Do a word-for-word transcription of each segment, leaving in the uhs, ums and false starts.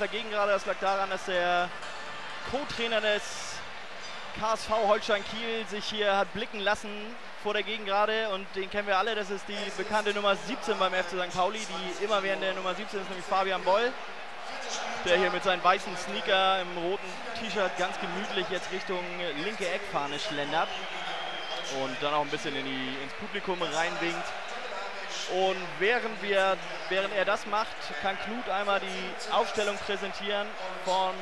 der Gegengrade. Das lag daran, dass der Co-Trainer des K S V Holstein Kiel sich hier hat blicken lassen vor der Gegengrade. Und den kennen wir alle. Das ist die bekannte Nummer siebzehn beim F C Sankt Pauli. Die immer während der Nummer siebzehn ist, nämlich Fabian Boll, der hier mit seinen weißen Sneaker im roten T-Shirt ganz gemütlich jetzt Richtung linke Eckfahne schlendert und dann auch ein bisschen in die, ins Publikum reinwinkt. Und während, wir, während er das macht, kann Knut einmal die Aufstellung präsentieren von,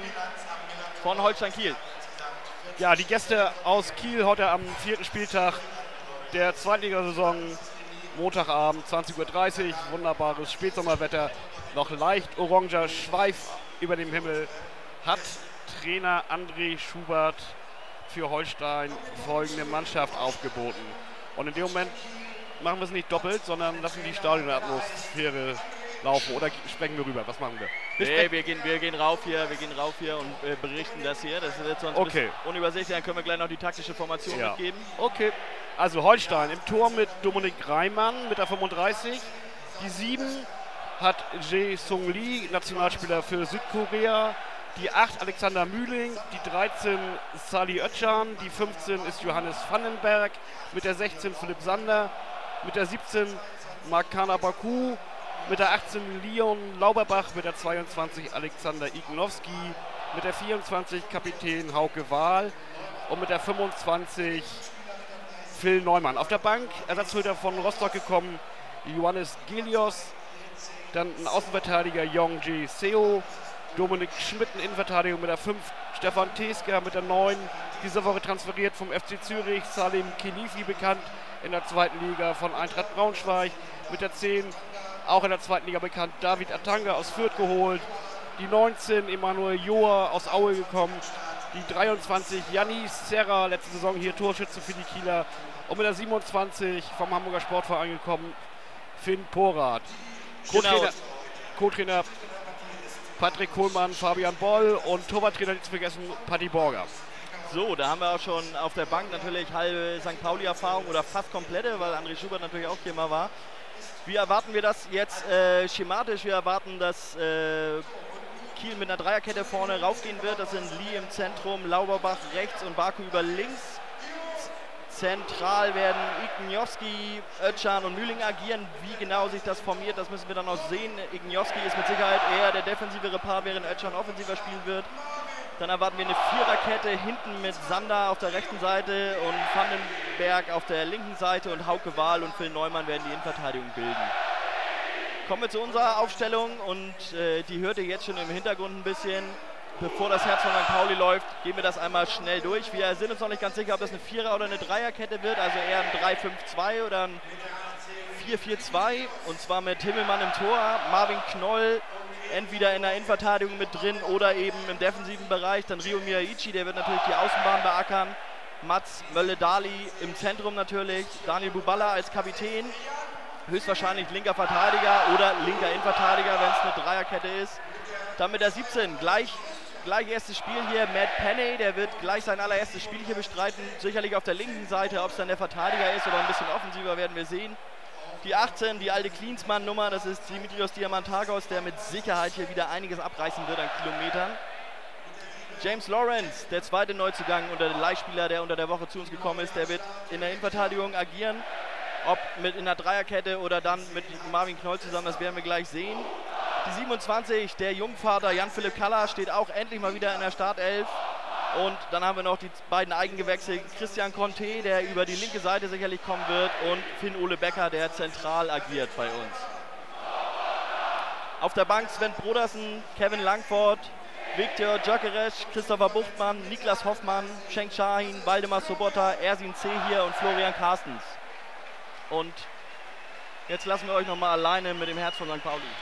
von Holstein Kiel. Ja, die Gäste aus Kiel heute am vierten Spieltag der Zweitligasaison, Montagabend, zwanzig Uhr dreißig, wunderbares Spätsommerwetter, noch leicht oranger Schweif über dem Himmel, hat Trainer André Schubert für Holstein folgende Mannschaft aufgeboten. Und in dem Moment machen wir es nicht doppelt, sondern lassen die Stadionatmosphäre laufen. Oder sprechen wir rüber? Was machen wir? Wir, nee, wir, gehen, wir gehen rauf hier, wir gehen rauf hier und äh, berichten das hier. Das wird sonst okay. unübersichtlich, dann können wir gleich noch die taktische Formation ja. mitgeben. Okay, also Holstein im Tor mit Dominik Reimann mit der fünfunddreißig. Die sieben hat Jae Sung Lee, Nationalspieler für Südkorea. Die acht Alexander Mühling, die dreizehn Sali Özcan, die fünfzehn ist Johannes Vandenberg, mit der sechzehn Philipp Sander, mit der siebzehn Markana Baku, mit der achtzehn Leon Lauberbach, mit der zweiundzwanzig Alexander Ignowski, mit der vierundzwanzig Kapitän Hauke Wahl und mit der fünfundzwanzig Phil Neumann. Auf der Bank Ersatztorhüter von Rostock gekommen, Johannes Gelios, dann ein Außenverteidiger Yong Jae Seo, Dominik Schmidt in Innenverteidigung mit der fünf, Stefan Teska mit der neun, diese Woche transferiert vom F C Zürich, Salim Khelifi bekannt in der zweiten Liga von Eintracht Braunschweig, mit der zehn, auch in der zweiten Liga bekannt, David Atanga aus Fürth geholt, die neunzehn, Emanuel Joa aus Aue gekommen, die dreiundzwanzig, Janis Serra, letzte Saison hier Torschütze für die Kieler, und mit der siebenundzwanzig vom Hamburger Sportverein gekommen, Finn Porath. Co-Trainer, genau. Co-Trainer Patrick Kohlmann, Fabian Boll und Torwarttrainer nicht zu vergessen, Patti Borger. So, da haben wir auch schon auf der Bank natürlich halbe Sankt Pauli-Erfahrung oder fast komplette, weil André Schubert natürlich auch hier mal war. Wie erwarten wir das jetzt äh, schematisch? Wir erwarten, dass äh, Kiel mit einer Dreierkette vorne raufgehen wird. Das sind Lee im Zentrum, Lauberbach rechts und Baku über links. Zentral werden Ignowski, Özcan und Mühling agieren. Wie genau sich das formiert, das müssen wir dann noch sehen. Ignowski ist mit Sicherheit eher der defensivere Part, während Özcan offensiver spielen wird. Dann erwarten wir eine Viererkette hinten mit Sander auf der rechten Seite und Vandenberg auf der linken Seite und Hauke Wahl und Phil Neumann werden die Innenverteidigung bilden. Kommen wir zu unserer Aufstellung und äh, die hört ihr jetzt schon im Hintergrund ein bisschen. Bevor das Herz von Sankt Pauli läuft, gehen wir das einmal schnell durch. Wir sind uns noch nicht ganz sicher, ob das eine Vierer- oder eine Dreierkette wird, also eher ein drei fünf zwei oder ein vier vier zwei. Und zwar mit Himmelmann im Tor, Marvin Knoll entweder in der Innenverteidigung mit drin oder eben im defensiven Bereich. Dann Rio Miyaichi, der wird natürlich die Außenbahn beackern. Mats Mölle-Dali im Zentrum natürlich. Daniel Buballa als Kapitän. Höchstwahrscheinlich linker Verteidiger oder linker Innenverteidiger, wenn es eine Dreierkette ist. Dann mit der siebzehn, gleich, gleich erstes Spiel hier, Matt Penney, der wird gleich sein allererstes Spiel hier bestreiten. Sicherlich auf der linken Seite, ob es dann der Verteidiger ist oder ein bisschen offensiver, werden wir sehen. Die achtzehn, die alte Klinsmann-Nummer, das ist Dimitrios Diamantagos, der mit Sicherheit hier wieder einiges abreißen wird an Kilometern. James Lawrence, der zweite Neuzugang unter den Leihspieler, der unter der Woche zu uns gekommen ist, der wird in der Innenverteidigung agieren. Ob mit in der Dreierkette oder dann mit Marvin Knoll zusammen, das werden wir gleich sehen. Die siebenundzwanzig, der Jungvater Jan-Philipp Kaller, steht auch endlich mal wieder in der Startelf. Und dann haben wir noch die beiden Eigengewächse, Christian Conte, der über die linke Seite sicherlich kommen wird, und Finn-Ole Becker, der zentral agiert bei uns. Auf der Bank Sven Brodersen, Kevin Langford, Viktor Gyökeres, Christopher Buchtmann, Niklas Hoffmann, Cenk Şahin, Waldemar Sobota, Ersin Zehir und Florian Carstens. Und jetzt lassen wir euch nochmal alleine mit dem Herz von Sankt Pauli.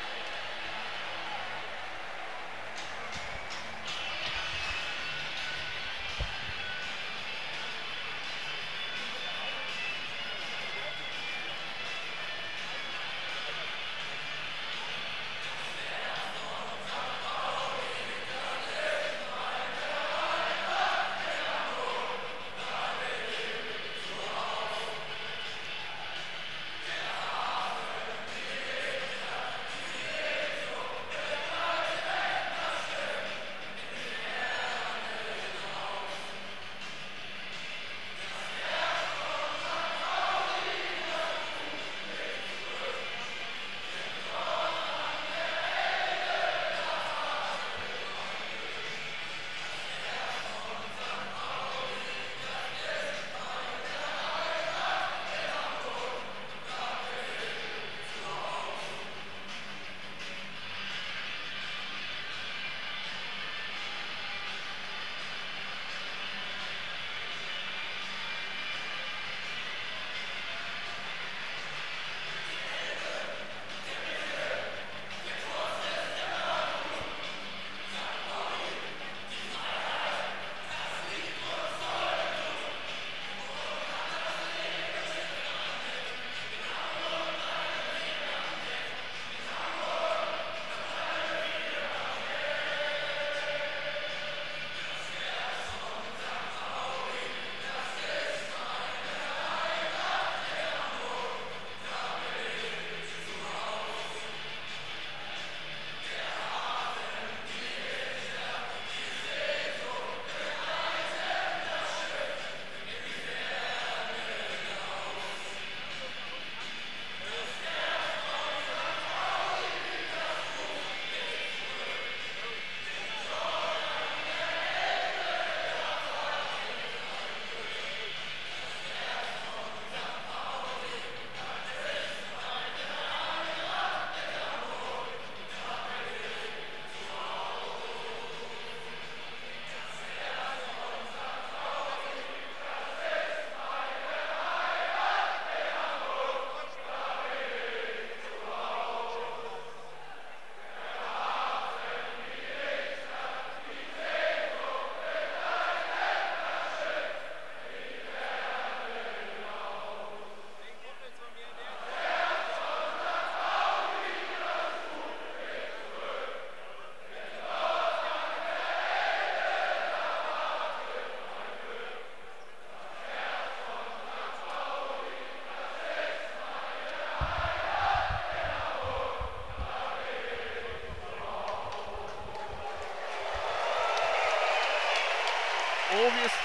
Oh, wie ist...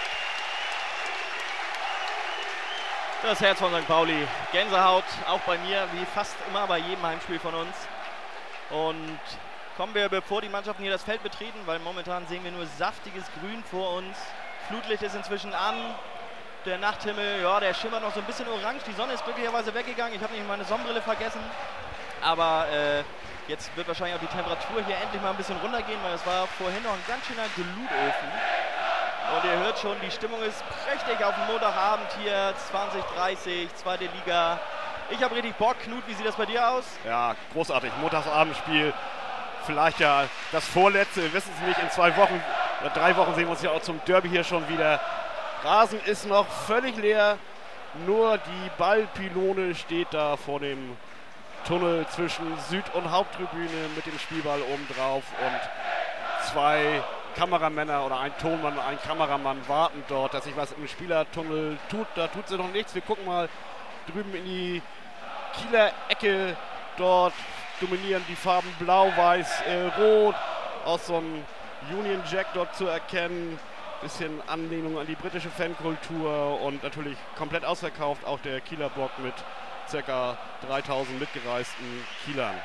Das Herz von Sankt Pauli. Gänsehaut, auch bei mir, wie fast immer bei jedem Heimspiel von uns. Und kommen wir, bevor die Mannschaften hier das Feld betreten, weil momentan sehen wir nur saftiges Grün vor uns. Flutlicht ist inzwischen an. Der Nachthimmel, ja, der schimmert noch so ein bisschen orange. Die Sonne ist glücklicherweise weggegangen. Ich habe nicht meine Sonnenbrille vergessen. Aber äh, jetzt wird wahrscheinlich auch die Temperatur hier endlich mal ein bisschen runtergehen, weil es war vorhin noch ein ganz schöner Glutofen. Und ihr hört schon, die Stimmung ist prächtig auf dem Montagabend hier, zwanzig dreißig, zweite Liga. Ich habe richtig Bock. Knut, wie sieht das bei dir aus? Ja, großartig. Montagsabendspiel. Vielleicht ja das vorletzte, wir wissen es nicht. In zwei Wochen oder drei Wochen sehen wir uns ja auch zum Derby hier schon wieder. Rasen ist noch völlig leer. Nur die Ballpylone steht da vor dem Tunnel zwischen Süd- und Haupttribüne mit dem Spielball oben drauf. Und zwei Kameramänner oder ein Tonmann, ein Kameramann warten dort, dass sich was im Spielertunnel tut. Da tut sie noch nichts. Wir gucken mal drüben in die Kieler Ecke. Dort dominieren die Farben Blau, Weiß, äh, Rot. Auch so ein Union Jack dort zu erkennen. Bisschen Anlehnung an die britische Fankultur und natürlich komplett ausverkauft. Auch der Kieler Block mit ca. dreitausend mitgereisten Kielern.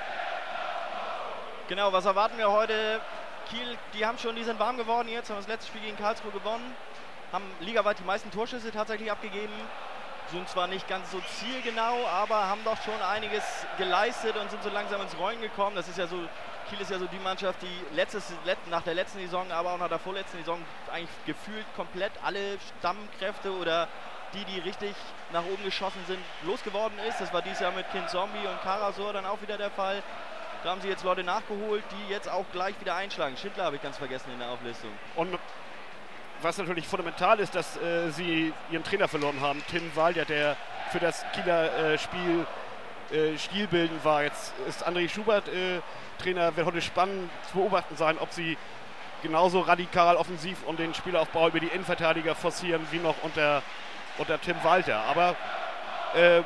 Genau, was erwarten wir heute? Kiel, die haben schon, die sind warm geworden jetzt, haben das letzte Spiel gegen Karlsruhe gewonnen, haben ligaweit die meisten Torschüsse tatsächlich abgegeben, sind zwar nicht ganz so zielgenau, aber haben doch schon einiges geleistet und sind so langsam ins Rollen gekommen. Das ist ja so, Kiel ist ja so die Mannschaft, die letztes, nach der letzten Saison, aber auch nach der vorletzten Saison eigentlich gefühlt komplett alle Stammkräfte oder die, die richtig nach oben geschossen sind, losgeworden ist. Das war dieses Jahr mit Kind Zombie und Karasor dann auch wieder der Fall. Da haben sie jetzt Leute nachgeholt, die jetzt auch gleich wieder einschlagen. Schindler habe ich ganz vergessen in der Auflistung. Und was natürlich fundamental ist, dass äh, sie ihren Trainer verloren haben, Tim Walder, der für das Kieler äh, Spiel äh, stilbildend war. Jetzt ist André Schubert äh, Trainer, wird heute spannend zu beobachten sein, ob sie genauso radikal offensiv und den Spielaufbau über die Innenverteidiger forcieren wie noch unter, unter Tim Walter. Aber äh,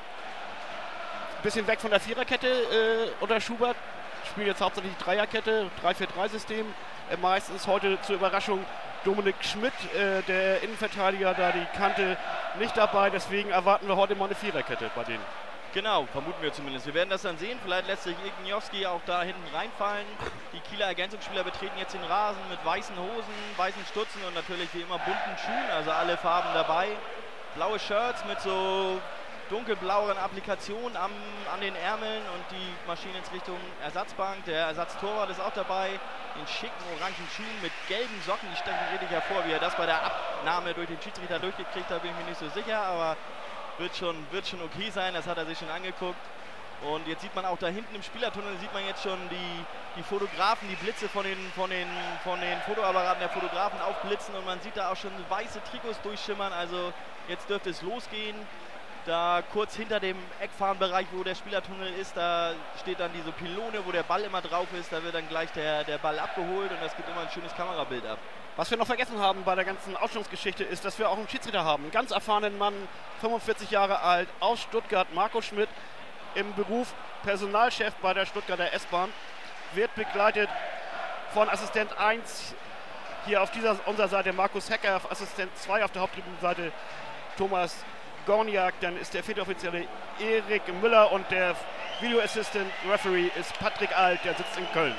bisschen weg von der Viererkette äh, unter Schubert, spielt jetzt hauptsächlich Dreierkette, drei vier drei System. Äh, meistens heute zur Überraschung Dominik Schmidt, äh, der Innenverteidiger, da die Kante nicht dabei. Deswegen erwarten wir heute mal eine Viererkette bei denen. Genau, vermuten wir zumindest. Wir werden das dann sehen. Vielleicht lässt sich Igniowski auch da hinten reinfallen. Die Kieler Ergänzungsspieler betreten jetzt den Rasen mit weißen Hosen, weißen Stutzen und natürlich wie immer bunten Schuhen, also alle Farben dabei. Blaue Shirts mit so dunkelblauen Applikationen am, an den Ärmeln und die Maschine ins Richtung Ersatzbank. Der Ersatztorwart ist auch dabei, in schicken orangen Schuhen mit gelben Socken, die stechen richtig hervor. Wie er das bei der Abnahme durch den Schiedsrichter durchgekriegt hat, bin ich mir nicht so sicher, aber wird schon, wird schon okay sein, das hat er sich schon angeguckt. Und jetzt sieht man auch da hinten im Spielertunnel, sieht man jetzt schon die, die Fotografen, die Blitze von den, von, den, von den Fotoapparaten der Fotografen aufblitzen und man sieht da auch schon weiße Trikots durchschimmern, also jetzt dürfte es losgehen. Da kurz hinter dem Eckfahnenbereich, wo der Spielertunnel ist, da steht dann diese Pylone, wo der Ball immer drauf ist. Da wird dann gleich der, der Ball abgeholt und das gibt immer ein schönes Kamerabild ab. Was wir noch vergessen haben bei der ganzen Ausstellungsgeschichte ist, dass wir auch einen Schiedsrichter haben. Einen ganz erfahrenen Mann, fünfundvierzig Jahre alt, aus Stuttgart, Marco Schmidt, im Beruf Personalchef bei der Stuttgarter S-Bahn. Wird begleitet von Assistent eins, hier auf dieser unserer Seite Markus Hecker, Assistent zwei auf der Haupttribünenseite Thomas Gorniak, dann ist der vierte Offizielle Erik Müller und der Video Assistant Referee ist Patrick Alt, der sitzt in Köln.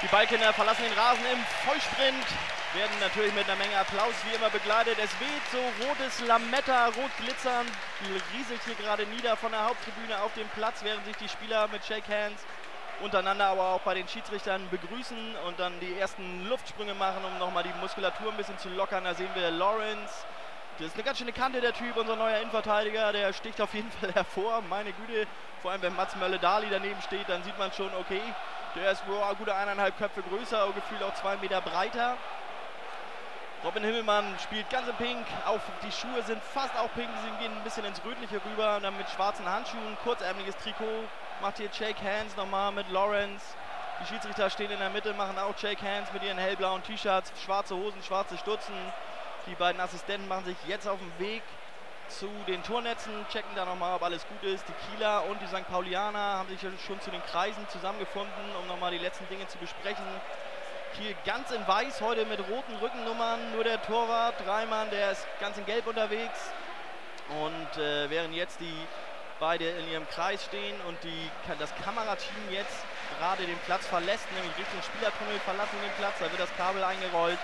Die Ballkinder verlassen den Rasen im Vollsprint, werden natürlich mit einer Menge Applaus wie immer begleitet. Es weht so rotes Lametta, rot glitzernd, rieselt hier gerade nieder von der Haupttribüne auf dem Platz, während sich die Spieler mit Shake Hands untereinander, aber auch bei den Schiedsrichtern begrüßen und dann die ersten Luftsprünge machen, um nochmal die Muskulatur ein bisschen zu lockern. Da sehen wir Lawrence. Das ist eine ganz schöne Kante, der Typ, unser neuer Innenverteidiger, der sticht auf jeden Fall hervor, meine Güte. Vor allem, wenn Mats Mölle-Dali daneben steht, dann sieht man schon, okay, der ist boah, gute eineinhalb Köpfe größer, gefühlt auch zwei Meter breiter. Robin Himmelmann spielt ganz in Pink, auch die Schuhe sind fast auch pink, sie gehen ein bisschen ins Rötliche rüber, und dann mit schwarzen Handschuhen, kurzärmeliges Trikot, macht hier Shake Hands nochmal mit Lawrence. Die Schiedsrichter stehen in der Mitte, machen auch Shake Hands mit ihren hellblauen T-Shirts, schwarze Hosen, schwarze Stutzen. Die beiden Assistenten machen sich jetzt auf den Weg zu den Tornetzen, checken da nochmal, ob alles gut ist. Die Kieler und die Sankt Paulianer haben sich schon zu den Kreisen zusammengefunden, um nochmal die letzten Dinge zu besprechen. Kiel ganz in weiß, heute mit roten Rückennummern, nur der Torwart Reimann, der ist ganz in gelb unterwegs. Und äh, während jetzt die beide in ihrem Kreis stehen und die, das Kamerateam jetzt gerade den Platz verlässt, nämlich Richtung Spielertunnel verlassen den Platz, da wird das Kabel eingerollt.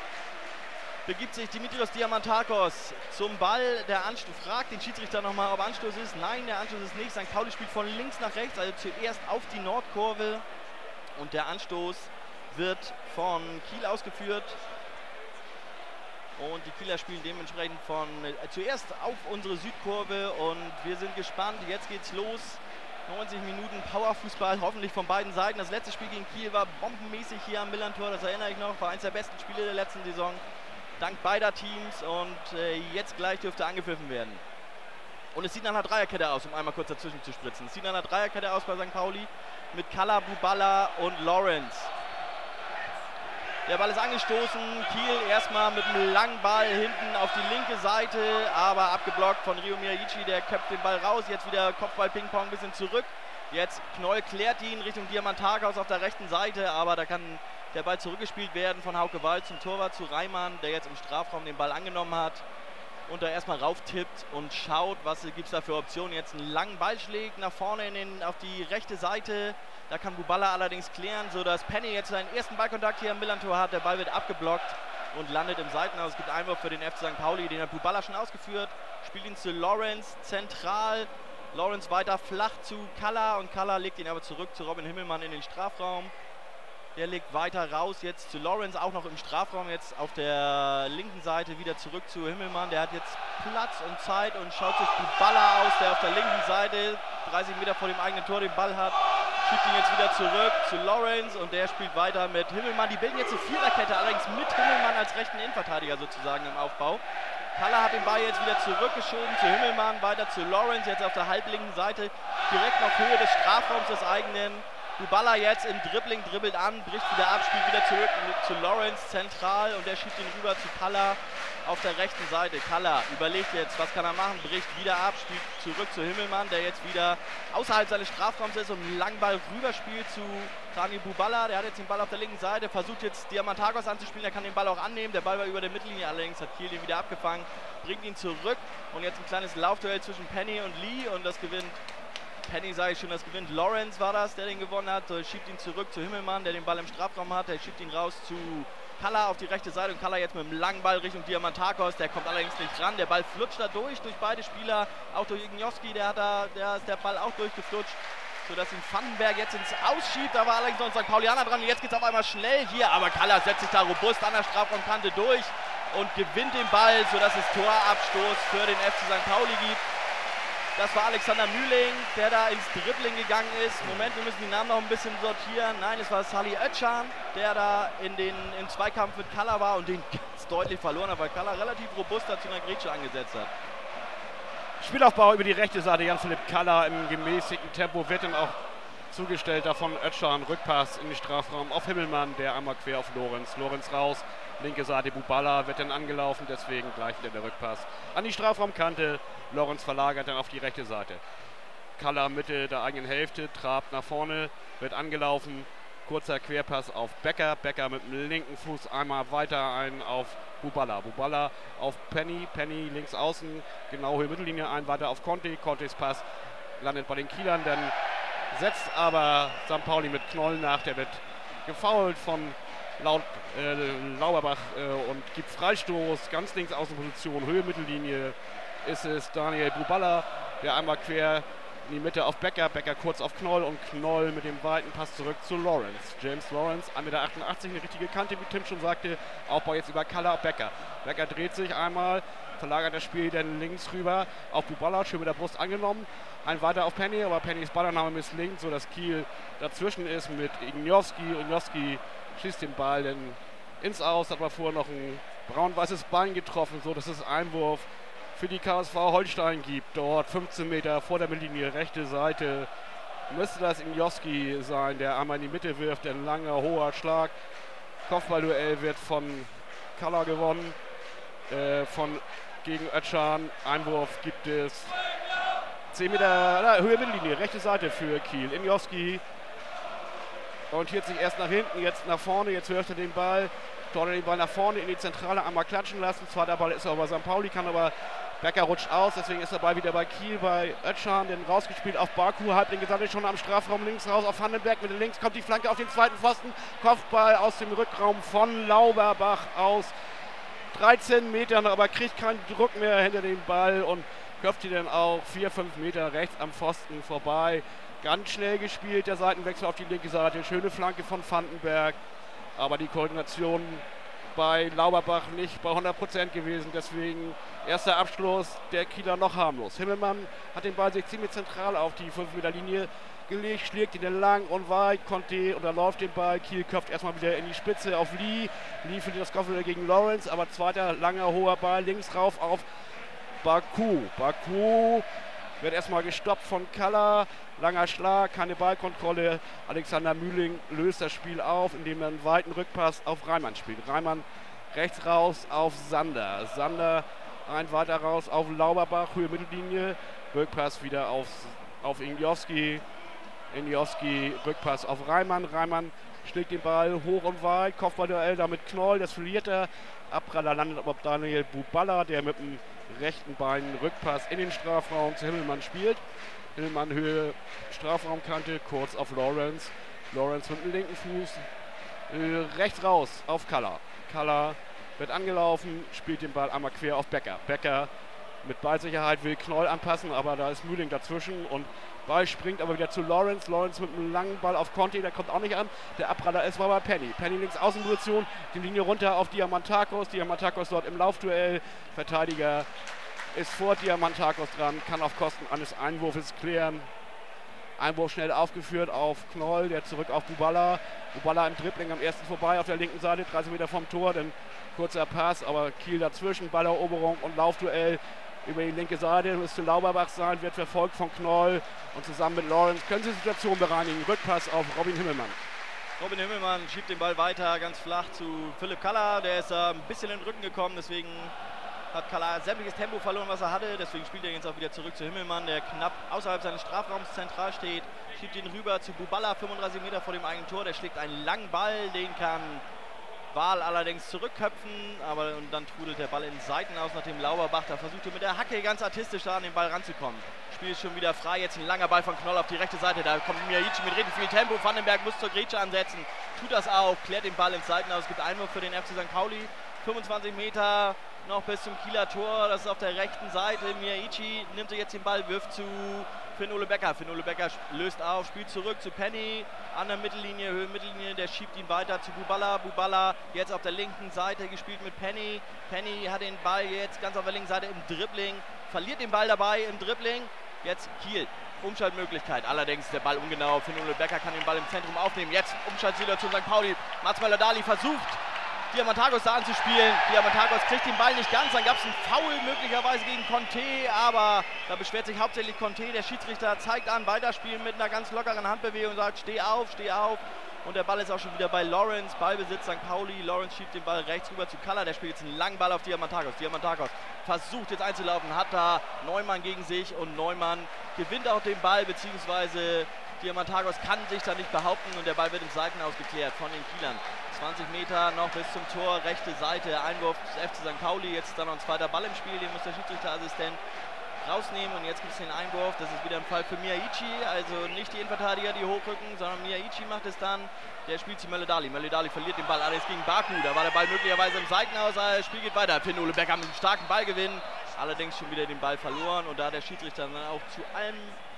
Begibt sich Dimitrios Diamantakos zum Ball, der Anstoß, fragt den Schiedsrichter nochmal, ob Anstoß ist. Nein, der Anstoß ist nicht. Sankt Pauli spielt von links nach rechts, also zuerst auf die Nordkurve. Und der Anstoß wird von Kiel ausgeführt. Und die Kieler spielen dementsprechend von äh, zuerst auf unsere Südkurve. Und wir sind gespannt, jetzt geht's los. neunzig Minuten Powerfußball, hoffentlich von beiden Seiten. Das letzte Spiel gegen Kiel war bombenmäßig hier am Millantor, das erinnere ich noch, war eines der besten Spiele der letzten Saison. Dank beider Teams und äh, jetzt gleich dürfte angepfiffen werden. Und es sieht nach einer Dreierkette aus, um einmal kurz dazwischen zu spritzen. Es sieht nach einer Dreierkette aus bei Sankt Pauli mit Kalla, Buballa und Lawrence. Der Ball ist angestoßen, Kiel erstmal mit einem langen Ball hinten auf die linke Seite, aber abgeblockt von Rio Miyaichi, der köpft den Ball raus, jetzt wieder Kopfball-Ping-Pong ein bisschen zurück. Jetzt Knoll klärt ihn Richtung Diamantakos auf der rechten Seite, aber da kann der Ball zurückgespielt werden von Hauke Wald zum Torwart, zu Reimann, der jetzt im Strafraum den Ball angenommen hat und da erstmal rauftippt und schaut, was gibt es da für Optionen. Jetzt einen langen Ball schlägt nach vorne in den, auf die rechte Seite. Da kann Buballa allerdings klären, sodass Penny jetzt seinen ersten Ballkontakt hier am Millantor hat. Der Ball wird abgeblockt und landet im Seitenhaus. Es gibt Einwurf für den F C Sankt Pauli, den hat Buballa schon ausgeführt. Spielt ihn zu Lawrence zentral. Lawrence weiter flach zu Kalla und Kalla legt ihn aber zurück zu Robin Himmelmann in den Strafraum. Der legt weiter raus jetzt zu Lawrence, auch noch im Strafraum, jetzt auf der linken Seite wieder zurück zu Himmelmann. Der hat jetzt Platz und Zeit und schaut sich Buballa aus, der auf der linken Seite dreißig Meter vor dem eigenen Tor den Ball hat. Schiebt ihn jetzt wieder zurück zu Lawrence und der spielt weiter mit Himmelmann. Die bilden jetzt eine Viererkette, allerdings mit Himmelmann als rechten Innenverteidiger sozusagen im Aufbau. Kalla hat den Ball jetzt wieder zurückgeschoben zu Himmelmann, weiter zu Lawrence, jetzt auf der halblinken Seite, direkt noch Höhe des Strafraums des eigenen. Buballa jetzt im Dribbling, dribbelt an, bricht wieder ab, spielt wieder zurück zu Lawrence zentral und der schiebt ihn rüber zu Kalla auf der rechten Seite. Kalla überlegt jetzt, was kann er machen, bricht wieder ab, spielt zurück zu Himmelmann, der jetzt wieder außerhalb seines Strafraums ist und einen langen Ball rüberspielt zu Daniel Buballa. Der hat jetzt den Ball auf der linken Seite, versucht jetzt Diamantakos anzuspielen, der kann den Ball auch annehmen. Der Ball war über der Mittellinie, allerdings hat Kiel den wieder abgefangen, bringt ihn zurück und jetzt ein kleines Laufduell zwischen Penny und Lee und das gewinnt Penny, sage ich schon, das gewinnt Lawrence war das, der den gewonnen hat. So, schiebt ihn zurück zu Himmelmann, der den Ball im Strafraum hat. Der schiebt ihn raus zu Kalla auf die rechte Seite und Kalla jetzt mit einem langen Ball Richtung Diamantakos. Der kommt allerdings nicht ran. Der Ball flutscht da durch, durch beide Spieler. Auch durch Ignowski, der hat da, der ist der Ball auch durchgeflutscht, sodass ihn Vandenberg jetzt ins Ausschiebt. Da war allerdings noch ein Sankt Paulianer dran. Und jetzt geht es auf einmal schnell hier, aber Kalla setzt sich da robust an der Strafraumkante durch und gewinnt den Ball, sodass es Torabstoß für den F C Sankt Pauli gibt. Das war Alexander Mühling, der da ins Dribbling gegangen ist. Moment, wir müssen die Namen noch ein bisschen sortieren. Nein, es war Salih Özcan, der da in den, im Zweikampf mit Kalla war und den ganz deutlich verloren hat, weil Kalla relativ robust zu einer Grätsche angesetzt hat. Spielaufbau über die rechte Seite, Jan-Philipp Kalla im gemäßigten Tempo, wird dann auch zugestellt. Davon Özcan, Rückpass in den Strafraum auf Himmelmann, der einmal quer auf Lorenz. Lorenz raus, linke Seite Buballa wird dann angelaufen, deswegen gleich wieder der Rückpass an die Strafraumkante. Lorenz verlagert dann auf die rechte Seite. Kalla Mitte der eigenen Hälfte, trabt nach vorne, wird angelaufen. Kurzer Querpass auf Becker. Becker mit dem linken Fuß einmal weiter ein auf Buballa. Buballa auf Penny. Penny links außen, genau Höhe Mittellinie ein, weiter auf Conte. Contes Pass landet bei den Kielern, dann setzt aber Sankt Pauli mit Knoll nach. Der wird gefoult von Laut, äh, Lauerbach äh, und gibt Freistoß, ganz links Außenposition, Höhe Mittellinie ist es Daniel Buballa, der einmal quer in die Mitte auf Becker, Becker kurz auf Knoll und Knoll mit dem weiten Pass zurück zu Lawrence. James Lawrence, ein Meter achtundachtzig, eine richtige Kante, wie Tim schon sagte, Aufbau jetzt über Kalla auf Becker. Becker dreht sich einmal, verlagert das Spiel dann links rüber auf Buballa, schön mit der Brust angenommen. Ein weiter auf Penny, aber Pennys Ballannahme misslingt, sodass Kiel dazwischen ist mit Ignowski. Ignowski schießt den Ball dann ins Aus, hat aber vorher noch ein braun-weißes Bein getroffen, so dass es Einwurf für die K S V Holstein gibt. Dort fünfzehn Meter vor der Mittellinie, rechte Seite. Müsste das Ignowski sein, der einmal in die Mitte wirft, ein langer, hoher Schlag. Kopfballduell wird von Kalla gewonnen, äh, von gegen Özcan. Einwurf gibt es zehn Meter, na, Höhe Mittellinie, rechte Seite für Kiel. Ignowski orientiert sich erst nach hinten, jetzt nach vorne, jetzt wirft er den Ball. Dort den Ball nach vorne in die Zentrale einmal klatschen lassen. Zweiter Ball ist er bei Sankt Pauli, kann aber Becker rutscht aus, deswegen ist der Ball wieder bei Kiel, bei Özcan, den rausgespielt auf Baku, Halbling gesammelt, schon am Strafraum links raus auf Vandenberg, mit links kommt die Flanke auf den zweiten Pfosten, Kopfball aus dem Rückraum von Lauberbach aus dreizehn Metern, aber kriegt keinen Druck mehr hinter den Ball und köpft ihn dann auch vier, fünf Meter rechts am Pfosten vorbei. Ganz schnell gespielt, der Seitenwechsel auf die linke Seite, schöne Flanke von Vandenberg, aber die Koordination bei Lauberbach nicht bei hundert Prozent gewesen, deswegen erster Abschluss der Kieler noch harmlos. Himmelmann hat den Ball sich ziemlich zentral auf die fünf Meter Linie gelegt, schlägt ihn dann lang und weit, Conte unterläuft den Ball, Kiel köpft erstmal wieder in die Spitze auf Lee, Lee verliert das Kopfball gegen Lawrence, aber zweiter langer hoher Ball links rauf auf Baku. Baku wird erstmal gestoppt von Kalla, langer Schlag, keine Ballkontrolle. Alexander Mühling löst das Spiel auf, indem er einen weiten Rückpass auf Reimann spielt. Reimann rechts raus auf Sander. Sander ein weiter raus auf Lauberbach, Höhe Mittellinie. Rückpass wieder auf, auf Ignowski. Ignowski, Rückpass auf Reimann. Reimann schlägt den Ball hoch und weit. Kopfballduell damit Knoll, das verliert er. Abpraller landet aber Daniel Buballa, der mit dem rechten Bein Rückpass in den Strafraum zu Himmelmann spielt. Himmelmann Höhe Strafraumkante, kurz auf Lawrence. Lawrence mit dem linken Fuß äh, rechts raus auf Kalla. Kalla wird angelaufen, spielt den Ball einmal quer auf Becker. Becker mit Ballsicherheit will Knoll anpassen, aber da ist Mühling dazwischen und Ball springt aber wieder zu Lawrence. Lawrence mit einem langen Ball auf Conte, der kommt auch nicht an. Der Abpraller ist war bei Penny. Penny links Außenposition, die Linie runter auf Diamantakos. Diamantakos dort im Laufduell. Verteidiger ist vor Diamantakos dran, kann auf Kosten eines Einwurfs klären. Einwurf schnell aufgeführt auf Knoll, der zurück auf Buballa. Buballa im Dribbling am ersten vorbei auf der linken Seite, dreißig Meter vom Tor, dann kurzer Pass, aber Kiel dazwischen, Balleroberung und Laufduell über die linke Seite, müsste Lauberbach sein, wird verfolgt von Knoll und zusammen mit Lawrence können sie die Situation bereinigen. Rückpass auf Robin Himmelmann. Robin Himmelmann schiebt den Ball weiter, ganz flach zu Philipp Kalla, der ist da ein bisschen in den Rücken gekommen, deswegen hat Kalla sämtliches Tempo verloren, was er hatte, deswegen spielt er jetzt auch wieder zurück zu Himmelmann, der knapp außerhalb seines Strafraums zentral steht, schiebt ihn rüber zu Buballa, fünfunddreißig Meter vor dem eigenen Tor, der schlägt einen langen Ball, den kann Wahl allerdings zurückköpfen, aber und dann trudelt der Ball in Seiten aus, nachdem Lauberbach da versuchte mit der Hacke ganz artistisch da an den Ball ranzukommen. Spiel ist schon wieder frei, jetzt ein langer Ball von Knoll auf die rechte Seite, da kommt Miaici mit richtig viel Tempo, Vandenberg muss zur Grätsche ansetzen, tut das auch, klärt den Ball in Seiten aus, gibt Einwurf für den F C Sankt Pauli, fünfundzwanzig Meter noch bis zum Kieler Tor, das ist auf der rechten Seite, Miaici nimmt sich jetzt den Ball, wirft zu Finn-Ole Becker, Finn-Ole Becker löst auf, spielt zurück zu Penny, an der Mittellinie, Höhe Mittellinie, der schiebt ihn weiter zu Buballa, Buballa jetzt auf der linken Seite gespielt mit Penny, Penny hat den Ball jetzt ganz auf der linken Seite im Dribbling, verliert den Ball dabei im Dribbling, jetzt Kiel, Umschaltmöglichkeit, allerdings der Ball ungenau, Finn-Ole Becker kann den Ball im Zentrum aufnehmen, jetzt Umschaltsituation Sankt Pauli, Mats Möller-Dali versucht, Diamantakos da anzuspielen. Diamantakos kriegt den Ball nicht ganz, dann gab es einen Foul möglicherweise gegen Conte, aber da beschwert sich hauptsächlich Conte. Der Schiedsrichter zeigt an, weiterspielen mit einer ganz lockeren Handbewegung und sagt, steh auf, steh auf. Und der Ball ist auch schon wieder bei Lawrence, Ballbesitz Sankt Pauli. Lawrence schiebt den Ball rechts rüber zu Kalla, der spielt jetzt einen langen Ball auf Diamantakos. Diamantakos versucht jetzt einzulaufen, hat da Neumann gegen sich und Neumann gewinnt auch den Ball, beziehungsweise Diamantakos kann sich da nicht behaupten und der Ball wird im Seitenaus geklärt von den Kielern. zwanzig Meter noch bis zum Tor, rechte Seite, Einwurf des F C Sankt Pauli, jetzt dann noch ein zweiter Ball im Spiel, den muss der Schiedsrichterassistent rausnehmen und jetzt gibt es den Einwurf. Das ist wieder ein Fall für Miyaichi, also nicht die Innenverteidiger, die hochrücken, sondern Miyaichi macht es dann. Der spielt zu Mölle-Dali. Mölle-Dali verliert den Ball allerdings gegen Baku. Da war der Ball möglicherweise im Seitenhaus. Das Spiel geht weiter. Finn Ole Becker mit einem starken Ballgewinn. Allerdings schon wieder den Ball verloren. Und da hat der Schiedsrichter dann auch zu allem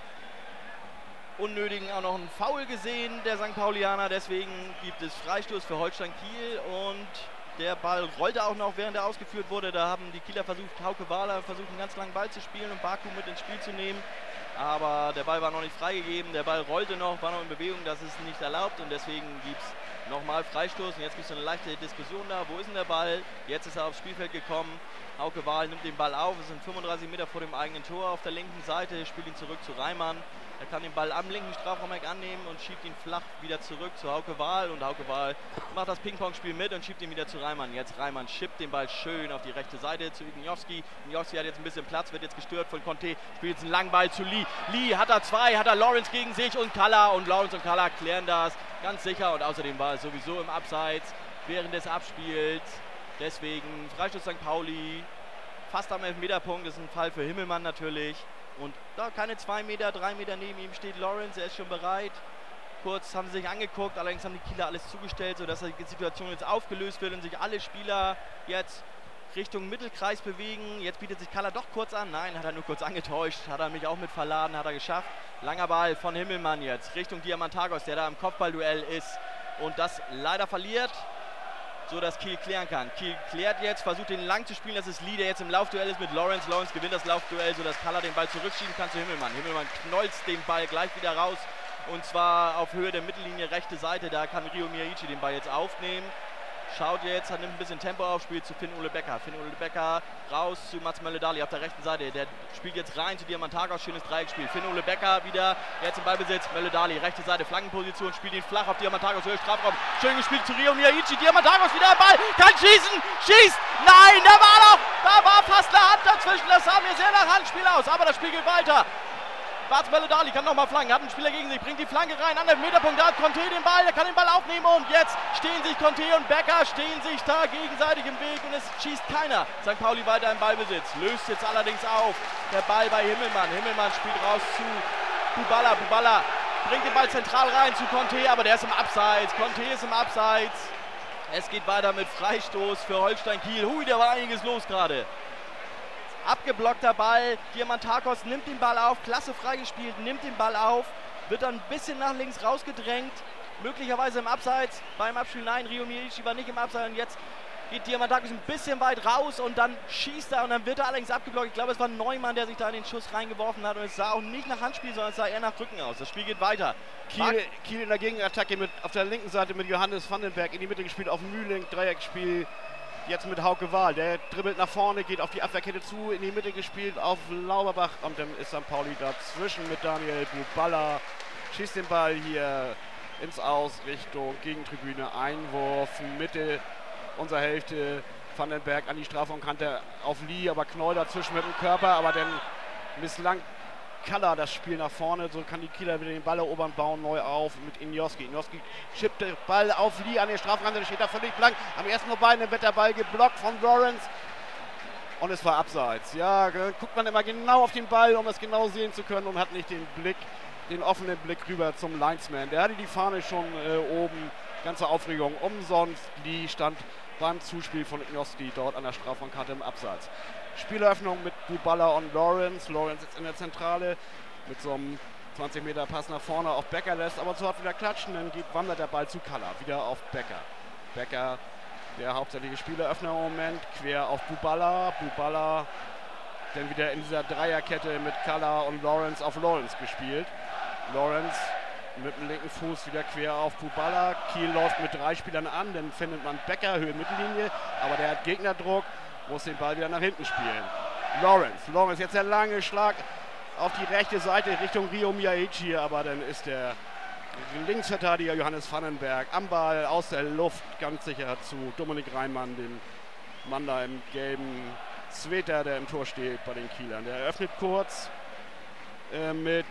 Unnötigen auch noch einen Foul gesehen, der Sankt Paulianer. Deswegen gibt es Freistoß für Holstein Kiel. Und der Ball rollte auch noch, während er ausgeführt wurde. Da haben die Kieler versucht, Hauke Wahler versucht, einen ganz langen Ball zu spielen und Baku mit ins Spiel zu nehmen. Aber der Ball war noch nicht freigegeben, der Ball rollte noch, war noch in Bewegung, das ist nicht erlaubt und deswegen gibt es nochmal Freistoß. Und jetzt gibt es eine leichte Diskussion da, wo ist denn der Ball? Jetzt ist er aufs Spielfeld gekommen, Hauke Wahl nimmt den Ball auf, es sind fünfunddreißig Meter vor dem eigenen Tor auf der linken Seite, spielt ihn zurück zu Reimann. Er kann den Ball am linken Strafraumeck annehmen und schiebt ihn flach wieder zurück zu Hauke Wahl. Und Hauke Wahl macht das Ping-Pong-Spiel mit und schiebt ihn wieder zu Reimann. Jetzt Reimann schippt den Ball schön auf die rechte Seite zu Igniowski. Igniowski hat jetzt ein bisschen Platz, wird jetzt gestört von Conte. Spielt jetzt einen langen Ball zu Lee. Lee hat er zwei, hat er Lawrence gegen sich und Kalla. Und Lawrence und Kalla klären das ganz sicher. Und außerdem war es sowieso im Abseits während des Abspiels. Deswegen Freistoß Sankt Pauli. Fast am Elfmeterpunkt. Das ist ein Fall für Himmelmann natürlich. Und da keine zwei Meter, drei Meter neben ihm steht Lawrence, er ist schon bereit. Kurz haben sie sich angeguckt, allerdings haben die Kieler alles zugestellt, sodass die Situation jetzt aufgelöst wird und sich alle Spieler jetzt Richtung Mittelkreis bewegen. Jetzt bietet sich Kalla doch kurz an. Nein, hat er nur kurz angetäuscht, hat er mich auch mit verladen, hat er geschafft. Langer Ball von Himmelmann jetzt Richtung Diamantagos, der da im Kopfballduell ist und das leider verliert, so dass Kiel klären kann. Kiel klärt jetzt, versucht den lang zu spielen, das ist Lee, der jetzt im Laufduell ist mit Lawrence. Lawrence gewinnt das Laufduell, sodass Kalla den Ball zurückschieben kann zu Himmelmann. Himmelmann knolzt den Ball gleich wieder raus und zwar auf Höhe der Mittellinie, rechte Seite. Da kann Ryo Miyaichi den Ball jetzt aufnehmen. Schaut jetzt, hat nimmt ein bisschen Tempo auf, spielt zu Finn Ole Becker. Finn Ole Becker raus zu Mats Mölle-Dali auf der rechten Seite. Der spielt jetzt rein zu Diamantagos, schönes Dreieckspiel. Finn Ole Becker wieder jetzt im Ballbesitz. Mölle-Dali, rechte Seite, Flankenposition, spielt ihn flach auf Diamantagos, Höhe Strafraum. Schön gespielt zu Ryo Miyaichi. Diamantagos wieder am Ball, kann schießen, schießt. Nein, da war noch, da war fast eine Hand dazwischen. Das sah mir sehr nach Handspiel aus, aber das Spiel geht weiter. Mats Mölle-Dali kann nochmal flanken, hat einen Spieler gegen sich, bringt die Flanke rein, an den Meterpunkt, da hat Conte den Ball, der kann den Ball aufnehmen und jetzt stehen sich Conte und Becker, stehen sich da gegenseitig im Weg und es schießt keiner. Sankt Pauli weiter im Ballbesitz, löst jetzt allerdings auf, der Ball bei Himmelmann, Himmelmann spielt raus zu Buballa, Buballa bringt den Ball zentral rein zu Conte, aber der ist im Abseits, Conte ist im Abseits. Es geht weiter mit Freistoß für Holstein Kiel, hui, da war einiges los gerade. Abgeblockter Ball, Diamantagos nimmt den Ball auf, klasse freigespielt, nimmt den Ball auf, wird dann ein bisschen nach links rausgedrängt, möglicherweise im Abseits, beim Abspiel nein, Ryo Miyaichi war nicht im Abseits und jetzt geht Diamantagos ein bisschen weit raus und dann schießt er und dann wird er allerdings abgeblockt. Ich glaube, es war Neumann, der sich da in den Schuss reingeworfen hat und es sah auch nicht nach Handspiel, sondern es sah eher nach Rücken aus. Das Spiel geht weiter. Kiel, Kiel in der Gegenattacke mit, auf der linken Seite mit Johannes Vandenberg in die Mitte gespielt, auf Mühling, Dreieckspiel. Jetzt mit Hauke Wahl, der dribbelt nach vorne, geht auf die Abwehrkette zu, in die Mitte gespielt auf Lauberbach und dann ist Sankt Pauli dazwischen mit Daniel Buballa, schießt den Ball hier ins Aus Richtung Gegentribüne, Einwurf, Mitte unserer Hälfte, Vandenberg an die Strafraumkante auf Lee, aber Knoll dazwischen mit dem Körper, aber dann misslang Kalla das Spiel nach vorne, so kann die Kieler wieder den Ball erobern, bauen neu auf mit Igniowski. Igniowski schippt den Ball auf Lee an den Strafraum, der steht da völlig blank. Am ersten vorbei, dann wird der Ball geblockt von Lawrence und es war Abseits. Ja, dann guckt man immer genau auf den Ball, um es genau sehen zu können und hat nicht den Blick, den offenen Blick rüber zum Linesman. Der hatte die Fahne schon äh, oben, ganze Aufregung umsonst. Lee stand beim Zuspiel von Igniowski dort an der Strafraumkante im Abseits. Spieleröffnung mit Buballa und Lawrence. Lawrence jetzt in der Zentrale mit so einem zwanzig Meter Pass nach vorne auf Becker lässt, aber sofort wieder klatschen, dann geht, wandert der Ball zu Kalla, wieder auf Becker. Becker, der hauptsächliche Spieleröffner im Moment, quer auf Buballa. Buballa dann wieder in dieser Dreierkette mit Kalla und Lawrence auf Lawrence gespielt. Lawrence mit dem linken Fuß wieder quer auf Buballa. Kiel läuft mit drei Spielern an, dann findet man Becker, Höhe Mittellinie, aber der hat Gegnerdruck, muss den Ball wieder nach hinten spielen. Lawrence, Lawrence jetzt der lange Schlag auf die rechte Seite Richtung Ryo Miyaichi, aber dann ist der Linksverteidiger Johannes Vandenberg am Ball aus der Luft ganz sicher zu Dominik Reimann, dem Mann da im gelben Sweater, der im Tor steht bei den Kielern. Der eröffnet kurz äh, mit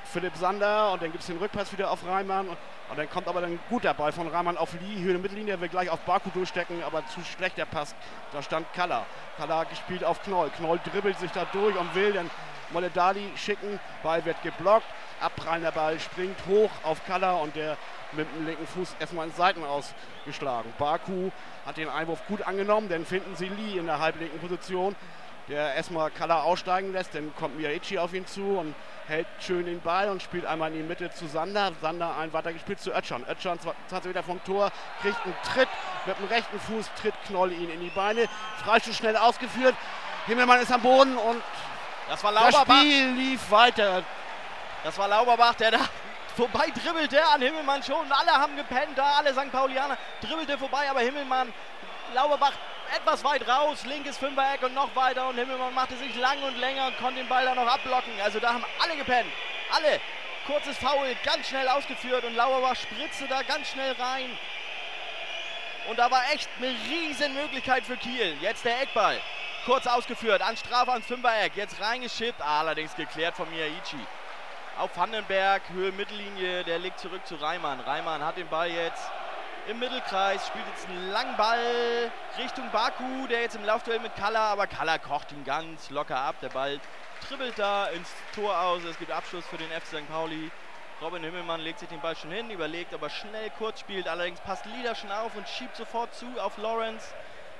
Philipp Sander und dann gibt es den Rückpass wieder auf Reimann. Und, und dann kommt aber dann gut der Ball von Reimann auf Lee, Höhe der Mittellinie, will gleich auf Baku durchstecken, aber zu schlecht der Pass. Da stand Kalla. Kalla gespielt auf Knoll. Knoll dribbelt sich da durch und will dann Moledali schicken. Ball wird geblockt. Abprallender Ball springt hoch auf Kalla und der mit dem linken Fuß erstmal ins Seiten ausgeschlagen. Baku hat den Einwurf gut angenommen, dann finden sie Lee in der halblinken Position, der erstmal Kalla aussteigen lässt, dann kommt Miyaichi auf ihn zu und hält schön den Ball und spielt einmal in die Mitte zu Sander. Sander ein weitergespielt zu Özcan. Özcan zwanzig Meter vom Tor, kriegt einen Tritt mit dem rechten Fuß, tritt Knoll ihn in die Beine. Freistoß schnell ausgeführt. Himmelmann ist am Boden und das, war das Spiel lief weiter. Das war Lauberbach, der da vorbei dribbelte an Himmelmann schon. Alle haben gepennt da, alle Sankt Paulianer dribbelte vorbei, aber Himmelmann, Lauberbach etwas weit raus, linkes Fünfereck und noch weiter und Himmelmann machte sich lang und länger und konnte den Ball dann noch abblocken. Also da haben alle gepennt, alle. Kurzes Foul, ganz schnell ausgeführt und Lauberbach spritzte da ganz schnell rein. Und da war echt eine riesen Möglichkeit für Kiel. Jetzt der Eckball, kurz ausgeführt, an Strafe ans Fünfereck, jetzt reingeschippt, allerdings geklärt von Miyaichi. Auf Vandenberg, Höhe Mittellinie, der legt zurück zu Reimann. Reimann hat den Ball jetzt im Mittelkreis, spielt jetzt einen langen Ball Richtung Baku, der jetzt im Laufduell mit Kalla, aber Kalla kocht ihn ganz locker ab. Der Ball dribbelt da ins Tor aus, es gibt Abschluss für den F C Sankt Pauli. Robin Himmelmann legt sich den Ball schon hin, überlegt, aber schnell kurz spielt, allerdings passt Lieder schon auf und schiebt sofort zu auf Lawrence.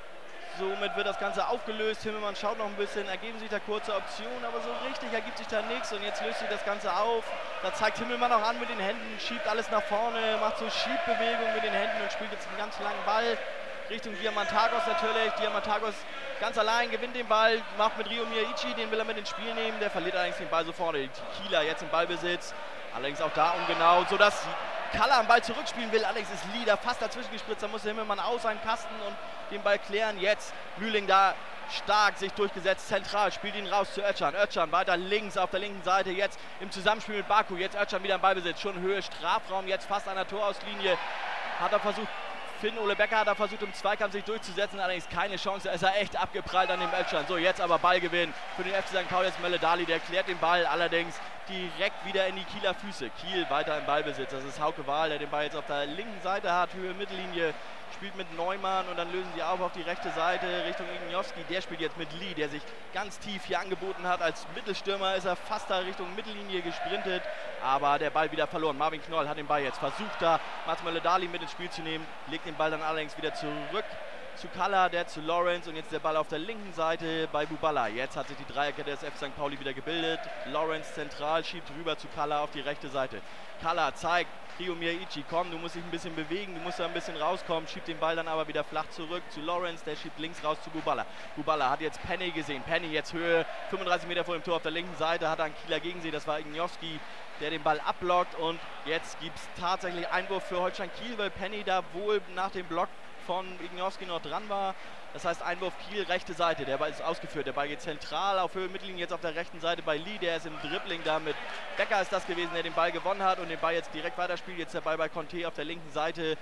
Somit wird das Ganze aufgelöst. Himmelmann schaut noch ein bisschen, ergeben sich da kurze Optionen, aber so richtig ergibt sich da nichts und jetzt löst sich das Ganze auf. Da zeigt Himmelmann auch an mit den Händen, schiebt alles nach vorne, macht so Schiebbewegungen mit den Händen und spielt jetzt einen ganz langen Ball Richtung Diamantagos natürlich. Diamantagos ganz allein gewinnt den Ball, macht mit Rio Miyaichi, den will er mit ins Spiel nehmen, der verliert allerdings den Ball so vorne. Die Kieler jetzt im Ballbesitz, allerdings auch da ungenau, sodass Kalla am Ball zurückspielen will. Allerdings ist Lieder fast dazwischen gespritzt, da muss Himmelmann aus einen Kasten und den Ball klären. Jetzt Lühling da stark sich durchgesetzt, zentral, spielt ihn raus zu Özcan. Özcan weiter links auf der linken Seite, jetzt im Zusammenspiel mit Baku. Jetzt Özcan wieder im Ballbesitz, schon Höhe Strafraum, jetzt fast an der Torauslinie. Hat er versucht, Finn Ole Becker hat er versucht im Zweikampf sich durchzusetzen, allerdings keine Chance, da ist er echt abgeprallt an dem Özcan. So, jetzt aber Ballgewinn für den F C Sankt Pauli, jetzt Moledali, der klärt den Ball allerdings direkt wieder in die Kieler Füße. Kiel weiter im Ballbesitz, das ist Hauke Wahl, der den Ball jetzt auf der linken Seite hat, Höhe Mittellinie, spielt mit Neumann und dann lösen sie auf auf die rechte Seite Richtung Igniowski. Der spielt jetzt mit Lee, der sich ganz tief hier angeboten hat. Als Mittelstürmer ist er fast da Richtung Mittellinie gesprintet, aber der Ball wieder verloren. Marvin Knoll hat den Ball jetzt versucht, da Mats Moledali mit ins Spiel zu nehmen, legt den Ball dann allerdings wieder zurück zu Kalla, der zu Lawrence und jetzt der Ball auf der linken Seite bei Buballa. Jetzt hat sich die Dreierkette des F C Sankt Pauli wieder gebildet. Lawrence zentral, schiebt rüber zu Kalla auf die rechte Seite. Kalla zeigt Rio Miyaichi, komm, du musst dich ein bisschen bewegen, du musst da ein bisschen rauskommen, schiebt den Ball dann aber wieder flach zurück zu Lawrence, der schiebt links raus zu Buballa. Buballa hat jetzt Penny gesehen, Penny jetzt Höhe, fünfunddreißig Meter vor dem Tor auf der linken Seite, hat einen Kieler gegen sie, das war Igniowski, der den Ball abblockt und jetzt gibt es tatsächlich Einwurf für Holstein Kiel, weil Penny da wohl nach dem Block von Igniowski noch dran war. Das heißt Einwurf Kiel, rechte Seite, der Ball ist ausgeführt, der Ball geht zentral auf Höhe Mittellinie, jetzt auf der rechten Seite bei Lee, der ist im Dribbling da mit Becker ist das gewesen, der den Ball gewonnen hat und den Ball jetzt direkt weiterspielt, jetzt der Ball bei Conte auf der linken Seite,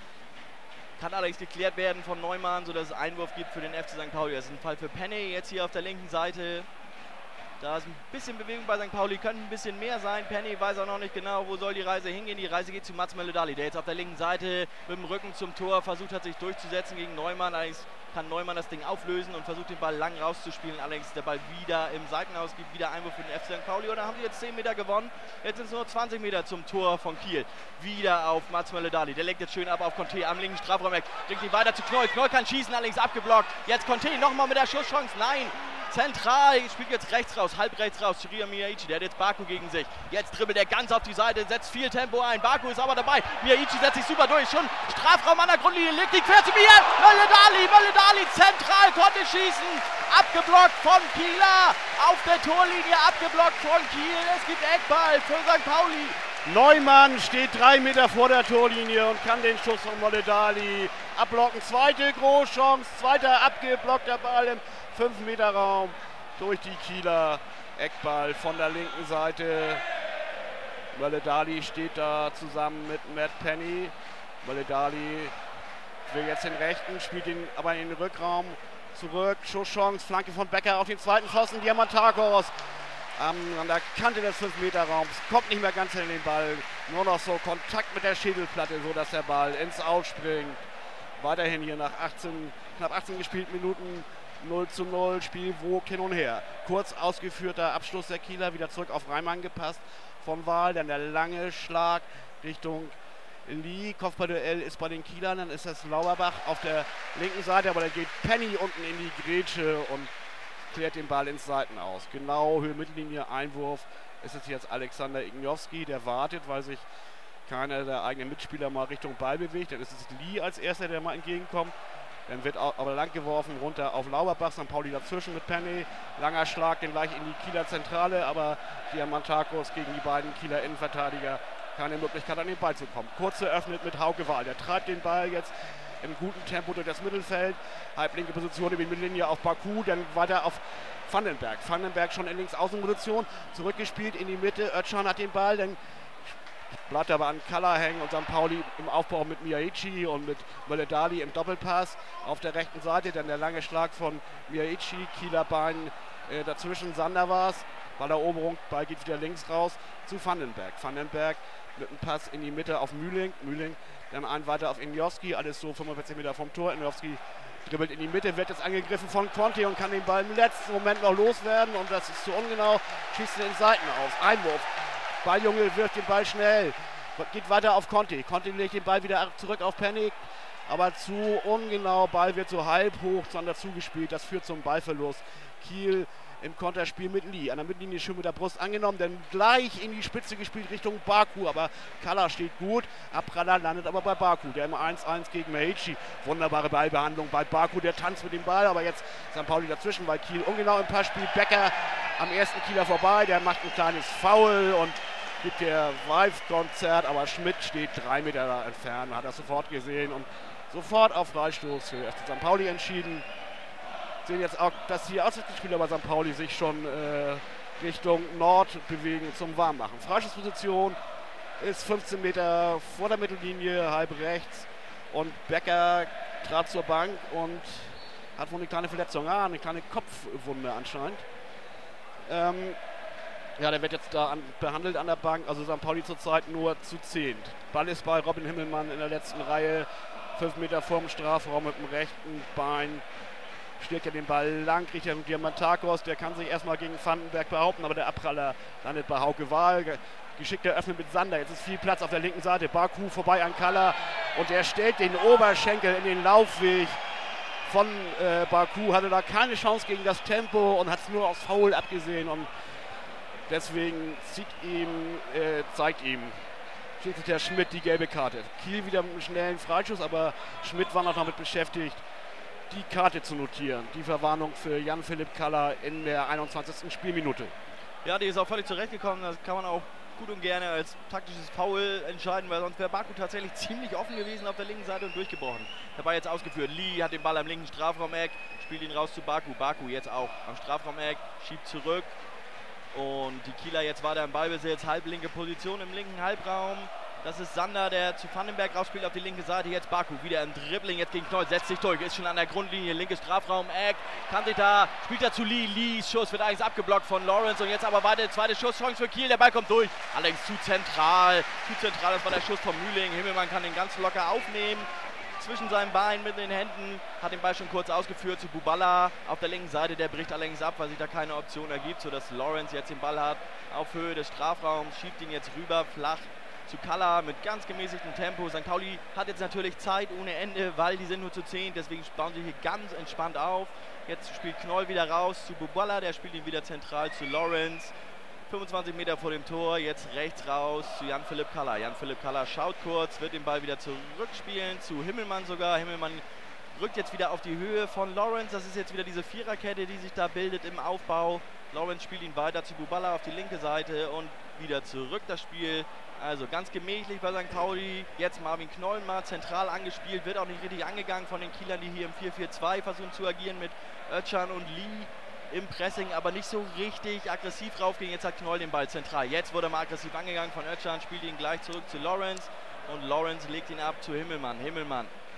kann allerdings geklärt werden von Neumann, sodass es Einwurf gibt für den F C Sankt Pauli. Das ist ein Fall für Penny, jetzt hier auf der linken Seite. Da ist ein bisschen Bewegung bei Sankt Pauli, könnte ein bisschen mehr sein. Penny weiß auch noch nicht genau, wo soll die Reise hingehen. Die Reise geht zu Mats Moledali, der jetzt auf der linken Seite mit dem Rücken zum Tor versucht hat, sich durchzusetzen gegen Neumann. Allerdings kann Neumann das Ding auflösen und versucht den Ball lang rauszuspielen. Allerdings ist der Ball wieder im Seitenaus, gibt wieder Einwurf für den F C Sankt Pauli. Und da haben sie jetzt zehn Meter gewonnen. Jetzt sind es nur zwanzig Meter zum Tor von Kiel. Wieder auf Mats Moledali. Der legt jetzt schön ab auf Conte am linken Strafraum weg. Bringt ihn weiter zu Knoll. Knoll kann schießen, allerdings abgeblockt. Jetzt Conte nochmal mit der Schusschance. Nein! Zentral, spielt jetzt rechts raus, halb rechts raus, zu Rio Miyaichi, der hat jetzt Baku gegen sich. Jetzt dribbelt er ganz auf die Seite, setzt viel Tempo ein. Baku ist aber dabei. Miyaichi setzt sich super durch, schon Strafraum an der Grundlinie, legt die quer zu mir. Moledali, Moledali, zentral, konnte schießen. Abgeblockt von Kieler, auf der Torlinie, abgeblockt von Kiel. Es gibt Eckball für Sankt Pauli. Neumann steht drei Meter vor der Torlinie und kann den Schuss von Moledali abblocken. Zweite Großchance, zweiter abgeblockter Ball im fünf Meter Raum durch die Kieler. Eckball von der linken Seite. Moledali steht da zusammen mit Matt Penny. Moledali will jetzt den rechten, spielt ihn aber in den Rückraum zurück. Schusschance, Flanke von Becker auf den zweiten Pfosten. Diamantagos. ähm, an der Kante des fünf Meter Raums, kommt nicht mehr ganz in den Ball, nur noch so Kontakt mit der Schädelplatte, so dass der Ball ins Aus springt. Weiterhin hier nach achtzehn, knapp achtzehn gespielten Minuten null zu null, Spiel wogt hin und her. Kurz ausgeführter Abschluss der Kieler, wieder zurück auf Reimann gepasst von Wahl, dann der lange Schlag Richtung Lee, Kopfballduell ist bei den Kielern, dann ist das Lauerbach auf der linken Seite, aber da geht Penny unten in die Grätsche und klärt den Ball ins Seiten aus. Genau, Höhe Mittellinie, Einwurf, ist es jetzt Alexander Igniowski, der wartet, weil sich keiner der eigenen Mitspieler mal Richtung Ball bewegt. Dann ist es Lee als erster, der mal entgegenkommt. Dann wird aber lang geworfen, runter auf Lauberbach, Sankt Pauli dazwischen mit Penny. Langer Schlag, den gleich in die Kieler Zentrale, aber Diamantakos gegen die beiden Kieler Innenverteidiger keine Möglichkeit an den Ball zu kommen. Kurz eröffnet mit Hauke Wahl. Der treibt den Ball jetzt im guten Tempo durch das Mittelfeld. Halblinke Position über die Mittellinie auf Baku, dann weiter auf Vandenberg. Vandenberg schon in Linksaußenposition, zurückgespielt in die Mitte. Özcan hat den Ball, dann bleibt aber an Kalla hängen und Sankt Pauli im Aufbau mit Miyaichi und mit Mölle-Dali im Doppelpass. Auf der rechten Seite dann der lange Schlag von Miyaichi, Kieler Bein äh, dazwischen, Sander war es. Balleroberung, Ball geht wieder links raus zu Vandenberg. Vandenberg mit einem Pass in die Mitte auf Mühling. Mühling dann ein weiter auf Igniowski, alles so fünfundvierzig Meter vom Tor. Igniowski dribbelt in die Mitte, wird jetzt angegriffen von Conte und kann den Ball im letzten Moment noch loswerden und das ist zu ungenau, schießt in den Seiten aus. Einwurf. Balljunge wirft den Ball schnell, geht weiter auf Conte. Conte legt den Ball wieder zurück auf Penny, aber zu ungenau. Ball wird so halb hoch Sander zugespielt, das führt zum Ballverlust. Kiel im Konterspiel mit Lee. An der Mittellinie schon mit der Brust angenommen, dann gleich in die Spitze gespielt Richtung Baku, aber Kalla steht gut. Abpraller landet aber bei Baku, der im eins eins gegen Meihichi. Wunderbare Ballbehandlung bei Baku, der tanzt mit dem Ball, aber jetzt Sankt Pauli dazwischen, weil Kiel ungenau im Passspiel. Becker am ersten Kieler vorbei, der macht ein kleines Foul und gibt der Vive-Konzert, aber Schmidt steht drei Meter da entfernt, hat das sofort gesehen und sofort auf Freistoß für Sankt Pauli entschieden. Sehen jetzt auch, dass die Auswärtsspieler bei Sankt Pauli sich schon äh, Richtung Nord bewegen zum Warmmachen. Freistoßposition ist fünfzehn Meter vor der Mittellinie, halb rechts. Und Becker trat zur Bank und hat wohl eine kleine Verletzung. Ah, eine kleine Kopfwunde anscheinend. Ähm, ja, der wird jetzt da an, behandelt an der Bank. Also Sankt Pauli zurzeit nur zu zehnt. Ball ist bei Robin Himmelmann in der letzten Reihe. Fünf Meter vorm Strafraum mit dem rechten Bein. Schlägt er den Ball lang, kriegt er mit Diamantakos, der kann sich erstmal gegen Vandenberg behaupten, aber der Abpraller landet bei Hauke Wahl. Geschickt eröffnet mit Sander, jetzt ist viel Platz auf der linken Seite. Baku vorbei an Kalla und er stellt den Oberschenkel in den Laufweg von äh, Baku. Hatte da keine Chance gegen das Tempo und hat es nur aufs Foul abgesehen und deswegen zieht ihm, äh, zeigt ihm der Schmidt die gelbe Karte. Kiel wieder mit einem schnellen Freischuss, aber Schmidt war noch damit beschäftigt, die Karte zu notieren. Die Verwarnung für Jan-Philipp Kalla in der einundzwanzigsten Spielminute. Ja, die ist auch völlig zurechtgekommen. Das kann man auch gut und gerne als taktisches Foul entscheiden, weil sonst wäre Baku tatsächlich ziemlich offen gewesen auf der linken Seite und durchgebrochen. Der Ball jetzt ausgeführt. Lee hat den Ball am linken Strafraumeck, spielt ihn raus zu Baku. Baku jetzt auch am Strafraumeck, schiebt zurück. Und die Kieler jetzt weiter im Ballbesitz, halblinke Position im linken Halbraum. Das ist Sander, der zu Vandenberg rausspielt auf die linke Seite. Jetzt Baku wieder im Dribbling, jetzt gegen Knoll, setzt sich durch, ist schon an der Grundlinie, linkes Strafraum, Eck, kann sich da, spielt er zu Lee, Lees Schuss wird eigentlich abgeblockt von Lawrence und jetzt aber weiter, zweite Schusschance für Kiel, der Ball kommt durch, allerdings zu zentral, zu zentral, das war der Schuss von Mühling, Himmelmann kann den ganz locker aufnehmen, zwischen seinen Beinen mit den Händen, hat den Ball schon kurz ausgeführt zu Buballa auf der linken Seite, der bricht allerdings ab, weil sich da keine Option ergibt, sodass Lawrence jetzt den Ball hat, auf Höhe des Strafraums, schiebt ihn jetzt rüber, flach, zu Kalla mit ganz gemäßigtem Tempo. Sankt Pauli hat jetzt natürlich Zeit ohne Ende, weil die sind nur zu zehn, deswegen bauen sie hier ganz entspannt auf. Jetzt spielt Knoll wieder raus zu Buballa, der spielt ihn wieder zentral zu Lawrence. fünfundzwanzig Meter vor dem Tor, jetzt rechts raus zu Jan-Philipp Kalla. Jan-Philipp Kalla schaut kurz, wird den Ball wieder zurückspielen, zu Himmelmann sogar. Himmelmann rückt jetzt wieder auf die Höhe von Lawrence. Das ist jetzt wieder diese Viererkette, die sich da bildet im Aufbau. Lawrence spielt ihn weiter zu Buballa auf die linke Seite und wieder zurück das Spiel. Also ganz gemächlich bei Sankt Pauli. Jetzt Marvin Knoll mal zentral angespielt, wird auch nicht richtig angegangen von den Kielern, die hier im vier vier zwei versuchen zu agieren mit Özcan und Lee im Pressing, aber nicht so richtig aggressiv raufgehen. Jetzt hat Knoll den Ball zentral. Jetzt wurde mal aggressiv angegangen von Özcan, spielt ihn gleich zurück zu Lawrence und Lawrence legt ihn ab zu Himmelmann. Himmelmann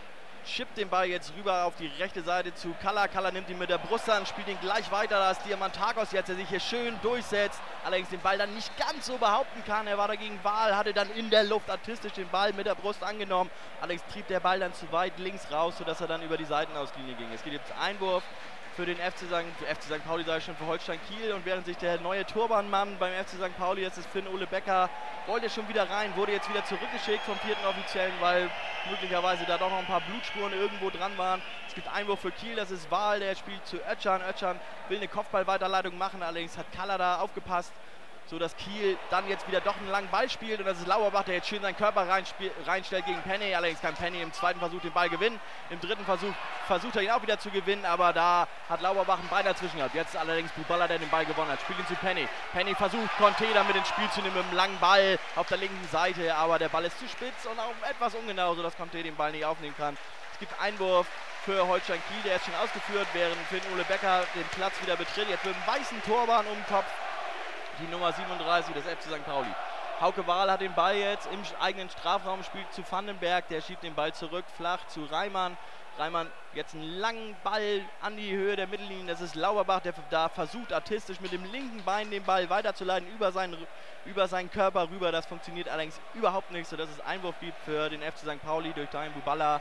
chippt den Ball jetzt rüber auf die rechte Seite zu Kalla. Kalla nimmt ihn mit der Brust an, spielt ihn gleich weiter. Da ist Diamantakos jetzt, der sich hier schön durchsetzt. Allerdings den Ball dann nicht ganz so behaupten kann. Er war dagegen Wahl, hatte dann in der Luft artistisch den Ball mit der Brust angenommen. Allerdings trieb der Ball dann zu weit links raus, sodass er dann über die Seitenauslinie ging. Es geht jetzt Einwurf für den F C Sankt F C Sankt Pauli, sage ich schon, für Holstein Kiel. Und während sich der neue Turbanmann beim F C Sankt Pauli, jetzt ist Finn Ole Becker, wollte schon wieder rein, wurde jetzt wieder zurückgeschickt vom vierten Offiziellen, weil möglicherweise da doch noch ein paar Blutspuren irgendwo dran waren. Es gibt Einwurf für Kiel, das ist Wahl, der spielt zu Özcan. Özcan will eine Kopfballweiterleitung machen, allerdings hat Kalla da aufgepasst, so dass Kiel dann jetzt wieder doch einen langen Ball spielt. Und das ist Lauerbach, der jetzt schön seinen Körper reinstellt gegen Penny. Allerdings kann Penny im zweiten Versuch den Ball gewinnen. Im dritten Versuch versucht er ihn auch wieder zu gewinnen, aber da hat Lauerbach ein Bein dazwischen gehabt. Jetzt allerdings Buballa, der den Ball gewonnen hat. Spielt ihn zu Penny. Penny versucht, Conte damit ins Spiel zu nehmen mit einem langen Ball auf der linken Seite, aber der Ball ist zu spitz und auch etwas ungenau, sodass Conte den Ball nicht aufnehmen kann. Es gibt Einwurf für Holstein Kiel, der ist schon ausgeführt, während Finn Ole Becker den Platz wieder betritt. Jetzt mit einem weißen Turban um den Kopf. Die Nummer siebenunddreißig des F C Sankt Pauli. Hauke Wahl hat den Ball jetzt im eigenen Strafraum, spielt zu Vandenberg, der schiebt den Ball zurück, flach zu Reimann. Reimann jetzt einen langen Ball an die Höhe der Mittellinie, das ist Lauerbach, der da versucht artistisch mit dem linken Bein den Ball weiterzuleiten über seinen, über seinen Körper rüber. Das funktioniert allerdings überhaupt nicht, sodass es Einwurf gibt für den F C Sankt Pauli durch Daim Buballa.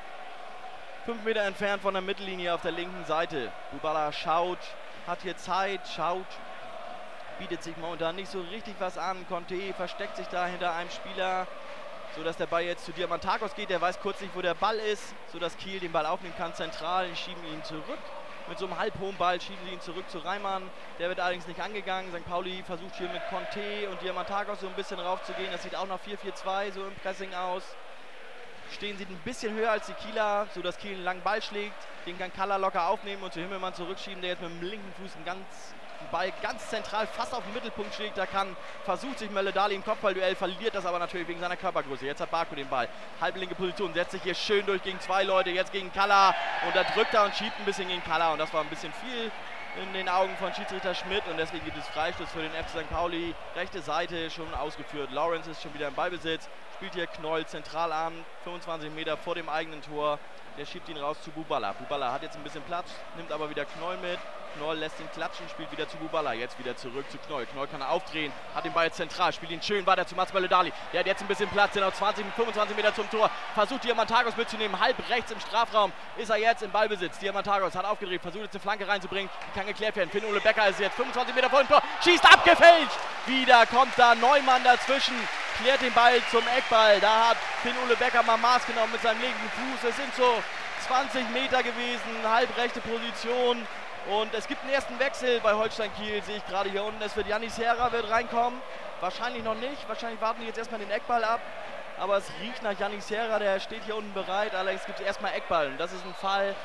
Fünf Meter entfernt von der Mittellinie auf der linken Seite. Buballa schaut, hat hier Zeit, schaut, bietet sich momentan nicht so richtig was an. Conte versteckt sich da hinter einem Spieler, sodass der Ball jetzt zu Diamantakos geht. Der weiß kurz nicht, wo der Ball ist, sodass Kiel den Ball aufnehmen kann. Zentral, die schieben ihn zurück. Mit so einem halbhohen Ball schieben sie ihn zurück zu Reimann. Der wird allerdings nicht angegangen. Sankt Pauli versucht hier mit Conte und Diamantakos so ein bisschen raufzugehen. Das sieht auch nach vier vier zwei so im Pressing aus. Stehen sie ein bisschen höher als die Kieler, sodass Kiel einen langen Ball schlägt. Den kann Kalla locker aufnehmen und zu Himmelmann zurückschieben, der jetzt mit dem linken Fuß einen ganz Ball ganz zentral fast auf den Mittelpunkt schlägt. Da kann, versucht sich Mölle-Dali im Kopfballduell, verliert das aber natürlich wegen seiner Körpergröße. Jetzt hat Baku den Ball. Halblinke Position, setzt sich hier schön durch gegen zwei Leute. Jetzt gegen Kalla und da drückt er und schiebt ein bisschen gegen Kalla. Und das war ein bisschen viel in den Augen von Schiedsrichter Schmidt. Und deswegen gibt es Freistoß für den F C Sankt Pauli. Rechte Seite schon ausgeführt. Lawrence ist schon wieder im Ballbesitz. Spielt hier Knoll zentral an, fünfundzwanzig Meter vor dem eigenen Tor. Der schiebt ihn raus zu Buballa. Buballa hat jetzt ein bisschen Platz, nimmt aber wieder Knoll mit. Knoll lässt ihn klatschen, spielt wieder zu Buballa. Jetzt wieder zurück zu Knoll. Knoll kann er aufdrehen, hat den Ball jetzt zentral, spielt ihn schön weiter zu Mats Mölle-Dali. Der hat jetzt ein bisschen Platz, sind noch zwanzig, fünfundzwanzig Meter zum Tor. Versucht Diamantakos mitzunehmen, halb rechts im Strafraum ist er jetzt im Ballbesitz. Diamantakos hat aufgedreht, versucht jetzt eine Flanke reinzubringen, die kann geklärt werden. Finn Ole Becker ist jetzt fünfundzwanzig Meter vor dem Tor, schießt abgefälscht. Wieder kommt da Neumann dazwischen, klärt den Ball zum Eckball. Da hat Finn Ole Becker mal Maß genommen mit seinem linken Fuß. Es sind so zwanzig Meter gewesen, halbrechte Position. Und es gibt einen ersten Wechsel bei Holstein Kiel, sehe ich gerade hier unten. Es wird Yannis Serra wird reinkommen. Wahrscheinlich noch nicht. Wahrscheinlich warten die jetzt erstmal den Eckball ab. Aber es riecht nach Yannis Serra, der steht hier unten bereit. Allerdings gibt es erstmal Eckball. Und das ist ein Fall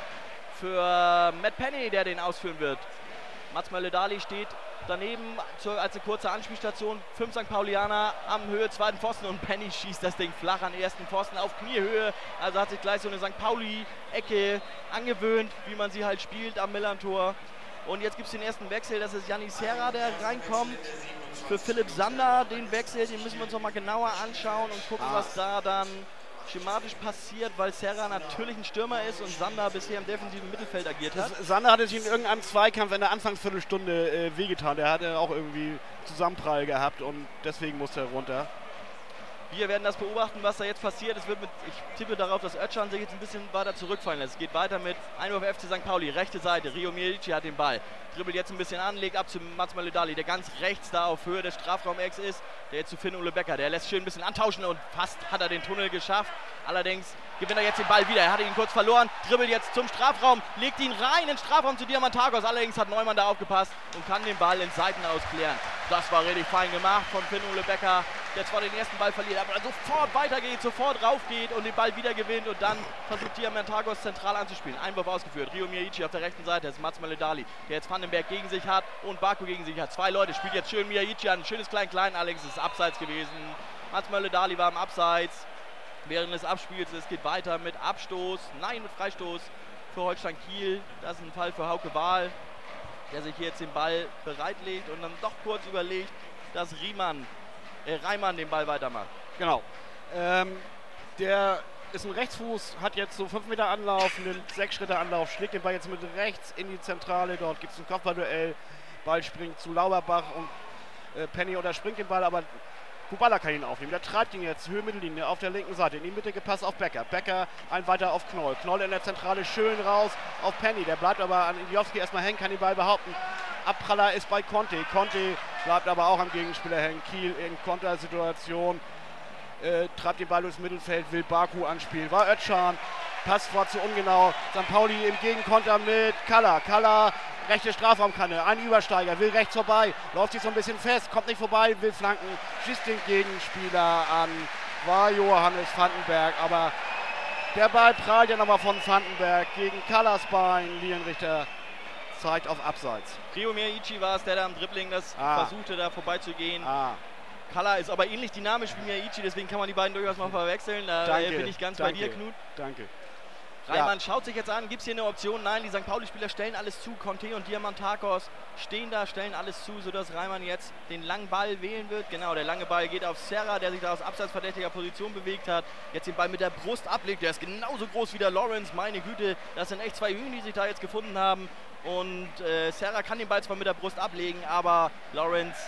für Matt Penny, der den ausführen wird. Mats Mölle-Dali steht daneben als eine kurze Anspielstation. Fünf Sankt Paulianer am Höhe zweiten Pfosten und Penny schießt das Ding flach an ersten Pfosten auf Kniehöhe. Also hat sich gleich so eine Sankt Pauli-Ecke angewöhnt, wie man sie halt spielt am Millantor. Und jetzt gibt es den ersten Wechsel, das ist Yannis Serra, der reinkommt. Für Philipp Sander den Wechsel, den müssen wir uns noch mal genauer anschauen und gucken, was da dann schematisch passiert, weil Serra natürlich ein Stürmer ist und Sander bisher im defensiven Mittelfeld agiert hat. Das, Sander hatte sich in irgendeinem Zweikampf in der Anfangsviertelstunde äh, wehgetan. Der hatte auch irgendwie Zusammenprall gehabt und deswegen musste er runter. Wir werden das beobachten, was da jetzt passiert. Es wird mit, ich tippe darauf, dass Özcan sich jetzt ein bisschen weiter zurückfallen lässt. Es geht weiter mit Einwurf F C Sankt Pauli, rechte Seite. Rio Mierici hat den Ball, dribbelt jetzt ein bisschen an, legt ab zu Mats Mölle-Dali, der ganz rechts da auf Höhe des Strafraum-Ecks ist. Der jetzt zu Finn Ole Becker, der lässt schön ein bisschen antauschen und fast hat er den Tunnel geschafft. Allerdings gewinnt er jetzt den Ball wieder. Er hatte ihn kurz verloren, dribbelt jetzt zum Strafraum, legt ihn rein in den Strafraum zu Diamantakos. Allerdings hat Neumann da aufgepasst und kann den Ball in Seiten ausklären. Das war richtig fein gemacht von Finn Ole Becker, der zwar den ersten Ball verliert, aber dann sofort weitergeht, sofort raufgeht und den Ball wieder gewinnt und dann versucht Diamantakos zentral anzuspielen. Einwurf ausgeführt. Rio Mierici auf der rechten Seite, das ist Mats Mölle-Dali, der jetzt Vandenberg gegen sich hat und Baku gegen sich hat. Zwei Leute, spielt jetzt schön Mierici an, schönes Klein-Klein, allerdings ist es abseits gewesen. Mats Mölle-Dali war im Abseits während des Abspiels. Es geht weiter mit Abstoß, nein, mit Freistoß für Holstein Kiel. Das ist ein Fall für Hauke Wahl, der sich hier jetzt den Ball bereitlegt und dann doch kurz überlegt, dass Riemann, äh, Reimann den Ball weitermacht. Genau. Ähm, der ist ein Rechtsfuß, hat jetzt so fünf Meter Anlauf, nimmt sechs Schritte Anlauf, schlägt den Ball jetzt mit rechts in die Zentrale. Dort gibt es ein Kopfballduell. Ball springt zu Lauberbach und äh, Penny unterspringt den Ball, aber Bubala kann ihn aufnehmen. Der treibt ihn jetzt Höhe Mittellinie auf der linken Seite. In die Mitte gepasst auf Becker. Becker ein weiter auf Knoll. Knoll in der Zentrale schön raus auf Penny. Der bleibt aber an Iliowski erstmal hängen, kann den Ball behaupten. Abpraller ist bei Conte. Conte bleibt aber auch am Gegenspieler hängen. Kiel in Kontersituation. Äh, treibt den Ball durchs Mittelfeld, will Baku anspielen. War Özcan. Pass war zu ungenau. Sankt Pauli im Gegenkonter mit Kalla. Kalla, rechte Strafraumkanne. Ein Übersteiger, will rechts vorbei. Läuft sich so ein bisschen fest, kommt nicht vorbei, will flanken. Schießt den Gegenspieler an. War Johannes Vandenberg. Aber der Ball prallt ja nochmal von Vandenberg gegen Kallas Bein. Linienrichter zeigt auf Abseits. Ryo Miyaichi war es, der da am Dribbling das ah. versuchte, da vorbeizugehen. Ah. Kalla ist aber ähnlich dynamisch wie Miyaichi, deswegen kann man die beiden durchaus mal verwechseln. Da danke, bin ich ganz danke, bei dir, Knut. Danke. Reimann ja. schaut sich jetzt an, gibt es hier eine Option? Nein, die Sankt Pauli-Spieler stellen alles zu. Conte und Diamantakos stehen da, stellen alles zu, sodass Reimann jetzt den langen Ball wählen wird. Genau, der lange Ball geht auf Serra, der sich da aus abseitsverdächtiger Position bewegt hat. Jetzt den Ball mit der Brust ablegt. Der ist genauso groß wie der Lawrence. Meine Güte, das sind echt zwei Hühner, die sich da jetzt gefunden haben. Und äh, Serra kann den Ball zwar mit der Brust ablegen, aber Lawrence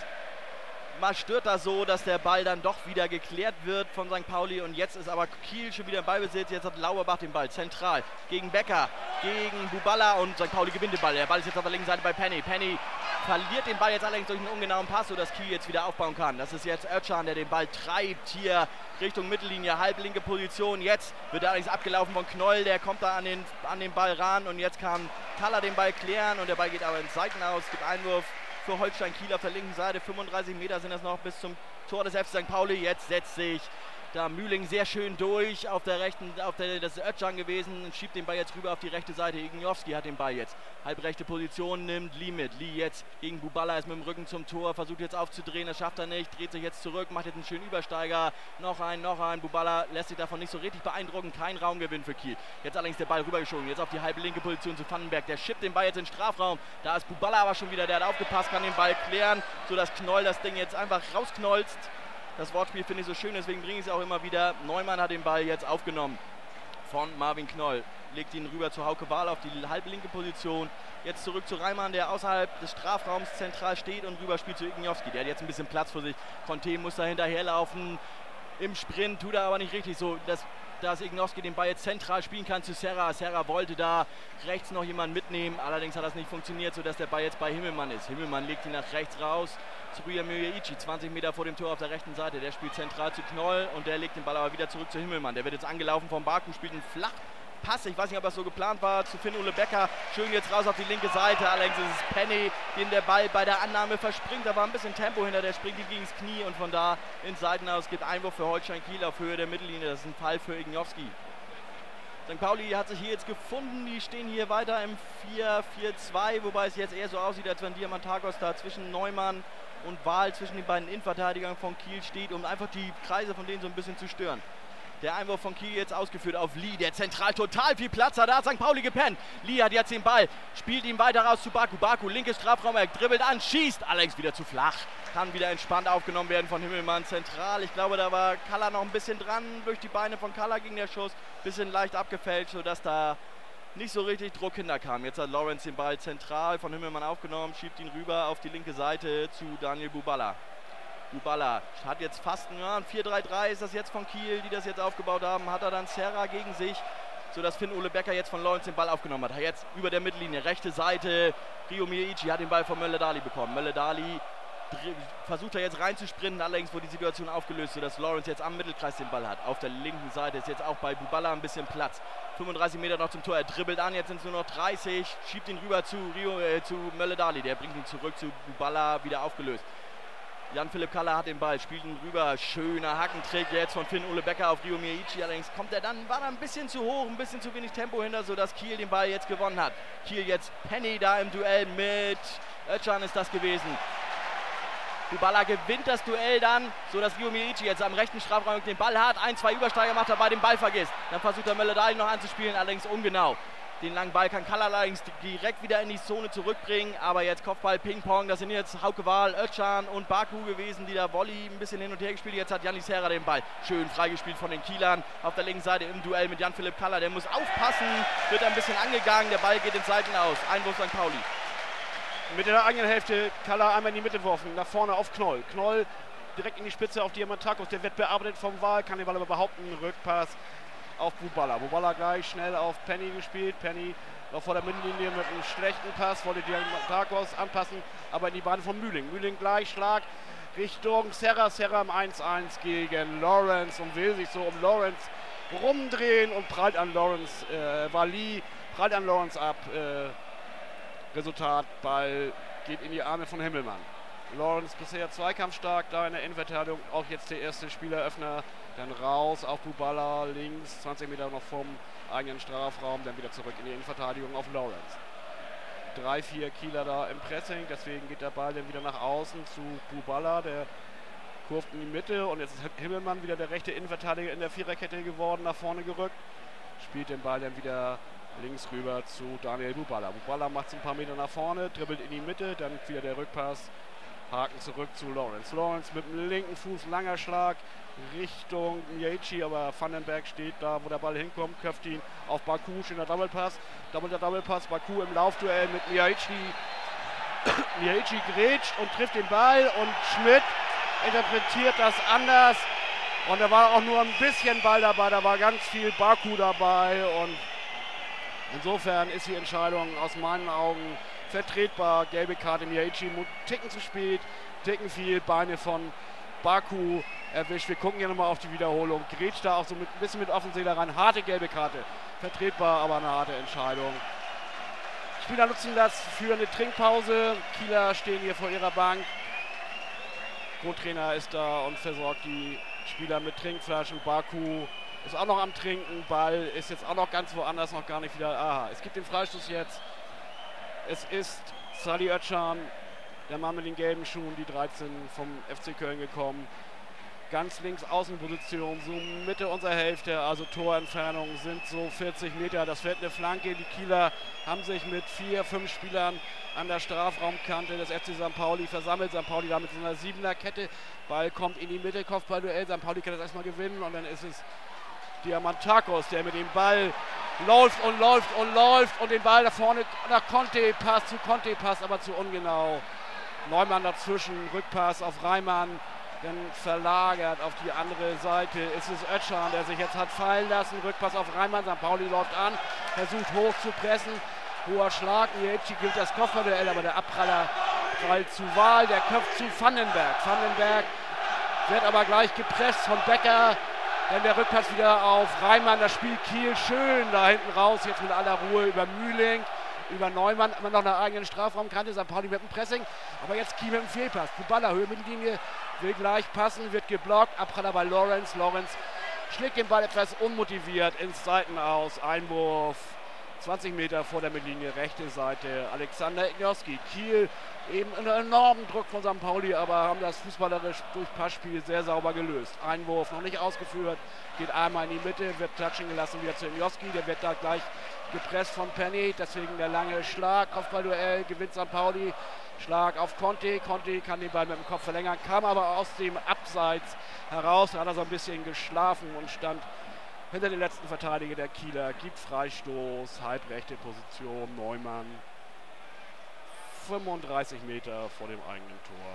mal stört das so, dass der Ball dann doch wieder geklärt wird von Sankt Pauli. Und jetzt ist aber Kiel schon wieder im Ballbesitz. Jetzt hat Lauberbach den Ball zentral gegen Becker, gegen Bubala und Sankt Pauli gewinnt den Ball. Der Ball ist jetzt auf der linken Seite bei Penny. Penny verliert den Ball jetzt allerdings durch einen ungenauen Pass, sodass Kiel jetzt wieder aufbauen kann. Das ist jetzt Özcan, der den Ball treibt hier Richtung Mittellinie, halblinke Position. Jetzt wird er allerdings abgelaufen von Knoll. Der kommt da an den, an den Ball ran und jetzt kann Kalla den Ball klären und der Ball geht aber ins Seitenaus. Es gibt Einwurf für Holstein Kiel auf der linken Seite. fünfunddreißig Meter sind das noch bis zum Tor des F C Sankt Pauli. Jetzt setzt sich da Mühling sehr schön durch auf der rechten, auf der, das ist Özcan gewesen, und schiebt den Ball jetzt rüber auf die rechte Seite. Igniowski hat den Ball jetzt. Halbrechte Position nimmt Lee mit. Lee jetzt gegen Bubala, ist mit dem Rücken zum Tor, versucht jetzt aufzudrehen, das schafft er nicht, dreht sich jetzt zurück, macht jetzt einen schönen Übersteiger. Noch ein, noch ein. Bubala lässt sich davon nicht so richtig beeindrucken, kein Raumgewinn für Kiel. Jetzt allerdings der Ball rübergeschoben, jetzt auf die halbe linke Position zu Vandenberg. Der schippt den Ball jetzt in den Strafraum. Da ist Bubala aber schon wieder, der hat aufgepasst, kann den Ball klären, sodass Knoll das Ding jetzt einfach rausknolzt. Das Wortspiel finde ich so schön, deswegen bringe ich es auch immer wieder. Neumann hat den Ball jetzt aufgenommen von Marvin Knoll. Legt ihn rüber zu Hauke Wahl auf die halbe linke Position. Jetzt zurück zu Reimann, der außerhalb des Strafraums zentral steht und rüber spielt zu Igniowski. Der hat jetzt ein bisschen Platz vor sich. Conte muss da hinterherlaufen. Im Sprint tut er aber nicht richtig so, dass, dass Igniowski den Ball jetzt zentral spielen kann zu Serra. Serra wollte da rechts noch jemanden mitnehmen. Allerdings hat das nicht funktioniert, sodass der Ball jetzt bei Himmelmann ist. Himmelmann legt ihn nach rechts raus. Zu Ryo Miyaichi, zwanzig Meter vor dem Tor auf der rechten Seite. Der spielt zentral zu Knoll und der legt den Ball aber wieder zurück zu Himmelmann. Der wird jetzt angelaufen von Baku, spielt einen Flachpass. Ich weiß nicht, ob das so geplant war, zu Finn-Ole Becker. Schön jetzt raus auf die linke Seite. Allerdings ist es Penny, dem der Ball bei der Annahme verspringt. Da war ein bisschen Tempo hinter, der springt ihm gegen das Knie und von da ins Seitenaus. Es gibt Einwurf für Holstein Kiel auf Höhe der Mittellinie. Das ist ein Fall für Igniowski. Sankt Pauli hat sich hier jetzt gefunden, die stehen hier weiter im vier vier zwei, wobei es jetzt eher so aussieht, als wenn Diamantakos da zwischen Neumann und Wahl, zwischen den beiden Innenverteidigern von Kiel steht, um einfach die Kreise von denen so ein bisschen zu stören. Der Einwurf von Kiel jetzt ausgeführt auf Lee, der zentral total viel Platz hat, da hat Sankt Pauli gepennt. Lee hat jetzt den Ball, spielt ihn weiter raus zu Baku. Baku, linkes Strafraum, er dribbelt an, schießt, allerdings wieder zu flach. Kann wieder entspannt aufgenommen werden von Himmelmann zentral. Ich glaube, da war Kalla noch ein bisschen dran, durch die Beine von Kalla ging der Schuss. Bisschen leicht abgefälscht, sodass da nicht so richtig Druck hinterkam. Jetzt hat Lawrence den Ball zentral von Himmelmann aufgenommen, schiebt ihn rüber auf die linke Seite zu Daniel Bubala. Bubala hat jetzt fast ja, ein vier drei drei ist das jetzt von Kiel, die das jetzt aufgebaut haben. Hat er dann Serra gegen sich, sodass Finn-Ole Becker jetzt von Lawrence den Ball aufgenommen hat. Jetzt über der Mittellinie, rechte Seite, Ryo Miyaichi hat den Ball von Mölle-Dali bekommen. Mölle-Dali versucht er jetzt reinzusprinten, allerdings wurde die Situation aufgelöst, sodass Lawrence jetzt am Mittelkreis den Ball hat. Auf der linken Seite ist jetzt auch bei Bubala ein bisschen Platz. fünfunddreißig Meter noch zum Tor, er dribbelt an, jetzt sind es nur noch dreißig, schiebt ihn rüber zu, Rio, äh, zu Mölle-Dali, der bringt ihn zurück zu Bubala, wieder aufgelöst. Jan-Philipp Kalla hat den Ball, spielt ihn rüber, schöner Hackentrick jetzt von Finn-Ole Becker auf Ryo Miyaichi, allerdings kommt er dann, war da ein bisschen zu hoch, ein bisschen zu wenig Tempo hinter, sodass Kiel den Ball jetzt gewonnen hat. Kiel jetzt Penny da im Duell mit Özcan ist das gewesen. Bubala gewinnt das Duell dann, sodass Ryo Miyaichi jetzt am rechten Strafraum den Ball hat. Ein, zwei Übersteiger macht, dabei den Ball vergisst. Dann versucht er Mölle-Dali noch anzuspielen, allerdings ungenau. Den langen Ball kann Kalla allerdings direkt wieder in die Zone zurückbringen. Aber jetzt Kopfball, Ping-Pong. Das sind jetzt Hauke Wahl, Özcan und Baku gewesen, die da Volley ein bisschen hin und her gespielt. Jetzt hat Yannis Serra den Ball schön freigespielt von den Kielern. Auf der linken Seite im Duell mit Jan-Philipp Kalla. Der muss aufpassen, wird ein bisschen angegangen. Der Ball geht ins Seiten aus. Einwurf Sankt Pauli. Mit der eigenen Hälfte Kalla einmal in die Mitte geworfen. Nach vorne auf Knoll. Knoll direkt in die Spitze auf Diamantakos. Der wird bearbeitet vom Wahl. Kann den Ball aber behaupten. Rückpass auf Buballa. Buballa gleich schnell auf Penny gespielt. Penny noch vor der Mittellinie mit einem schlechten Pass. Wollte Diamantakos anpassen, aber in die Bahn von Mühling. Mühling gleich Schlag Richtung Serra. Serra im eins eins gegen Lawrence und will sich so um Lawrence rumdrehen und prallt an Lawrence. Äh, Wally prallt an Lawrence ab. Äh, Resultat, Ball geht in die Arme von Himmelmann. Lawrence bisher zweikampfstark, da in der Innenverteidigung auch jetzt der erste Spieleröffner. Dann raus auf Buballa, links, zwanzig Meter noch vom eigenen Strafraum, dann wieder zurück in die Innenverteidigung auf Lawrence. Drei, vier Kieler da im Pressing, deswegen geht der Ball dann wieder nach außen zu Buballa, der kurft in die Mitte und jetzt ist Himmelmann wieder der rechte Innenverteidiger in der Viererkette geworden, nach vorne gerückt. Spielt den Ball dann wieder links rüber zu Daniel Buballa. Buballa macht es ein paar Meter nach vorne, dribbelt in die Mitte, dann wieder der Rückpass. Haken zurück zu Lawrence. Lawrence mit dem linken Fuß, langer Schlag Richtung Miyachi, aber Vandenberg steht da, wo der Ball hinkommt, köpft ihn auf Baku, schöner Doppelpass. Doppelter Doppelpass, Baku im Laufduell mit Miyachi. Miyachi grätscht und trifft den Ball und Schmidt interpretiert das anders. Und da war auch nur ein bisschen Ball dabei, da war ganz viel Baku dabei und insofern ist die Entscheidung aus meinen Augen vertretbar. Gelbe Karte, Miyachi, Ticken zu spät, Ticken viel, Beine von Baku erwischt. Wir gucken hier nochmal auf die Wiederholung. Grätscht da auch so mit, ein bisschen mit Offenseele rein. Harte gelbe Karte, vertretbar, aber eine harte Entscheidung. Spieler nutzen das für eine Trinkpause. Kieler stehen hier vor ihrer Bank. Co-Trainer ist da und versorgt die Spieler mit Trinkflaschen. Baku ist auch noch am Trinken. Ball ist jetzt auch noch ganz woanders, noch gar nicht wieder. Aha, es gibt den Freistoß jetzt. Es ist Salih Özcan, der Mann mit den gelben Schuhen, die dreizehn vom F C Köln gekommen. Ganz links Außenposition, so Mitte unserer Hälfte, also Torentfernung sind so vierzig Meter. Das fährt eine Flanke. Die Kieler haben sich mit vier, fünf Spielern an der Strafraumkante des F C Sankt Pauli versammelt. Sankt Pauli da mit so einer siebener Kette. Ball kommt in die Mitte, Kopfballduell. Sankt Pauli kann das erstmal gewinnen und dann ist es Diamantakos, der mit dem Ball läuft und läuft und läuft und den Ball da vorne nach Conte passt, zu Conte passt, aber zu ungenau. Neumann dazwischen, Rückpass auf Reimann, dann verlagert auf die andere Seite. Ist es Özcan, der sich jetzt hat fallen lassen, Rückpass auf Reimann, Sankt Pauli läuft an, versucht hoch zu pressen, hoher Schlag, Miyachi gilt das Kopfballduell, aber der Abpraller prallt zu Wahl, der köpft zu Vandenberg. Vandenberg wird aber gleich gepresst von Becker. Dann der Rückpass wieder auf Reimann, das Spiel Kiel schön da hinten raus, jetzt mit aller Ruhe über Mühling, über Neumann, immer noch eine eigene Strafraumkante, Sankt Pauli mit dem Pressing, aber jetzt Kiel mit dem Fehlpass. Buballa, Höhe Mittellinie, will gleich passen, wird geblockt, Abpraller bei Lawrence, Lawrence schlägt den Ball etwas unmotiviert ins Seitenaus, Einwurf, zwanzig Meter vor der Mittellinie, rechte Seite, Alexander Ignoski. Kiel eben einen enormen Druck von Sankt Pauli, aber haben das fußballerisch durch Passspiel sehr sauber gelöst. Einwurf noch nicht ausgeführt, geht einmal in die Mitte, wird klatschen gelassen wieder zu Ignoski, der wird da gleich gepresst von Penny, deswegen der lange Schlag, Kopfballduell, gewinnt Sankt Pauli, Schlag auf Conte, Conte kann den Ball mit dem Kopf verlängern, kam aber aus dem Abseits heraus, da hat er so ein bisschen geschlafen und stand hinter den letzten Verteidiger der Kieler, gibt Freistoß, halbrechte Position, Neumann, fünfunddreißig Meter vor dem eigenen Tor.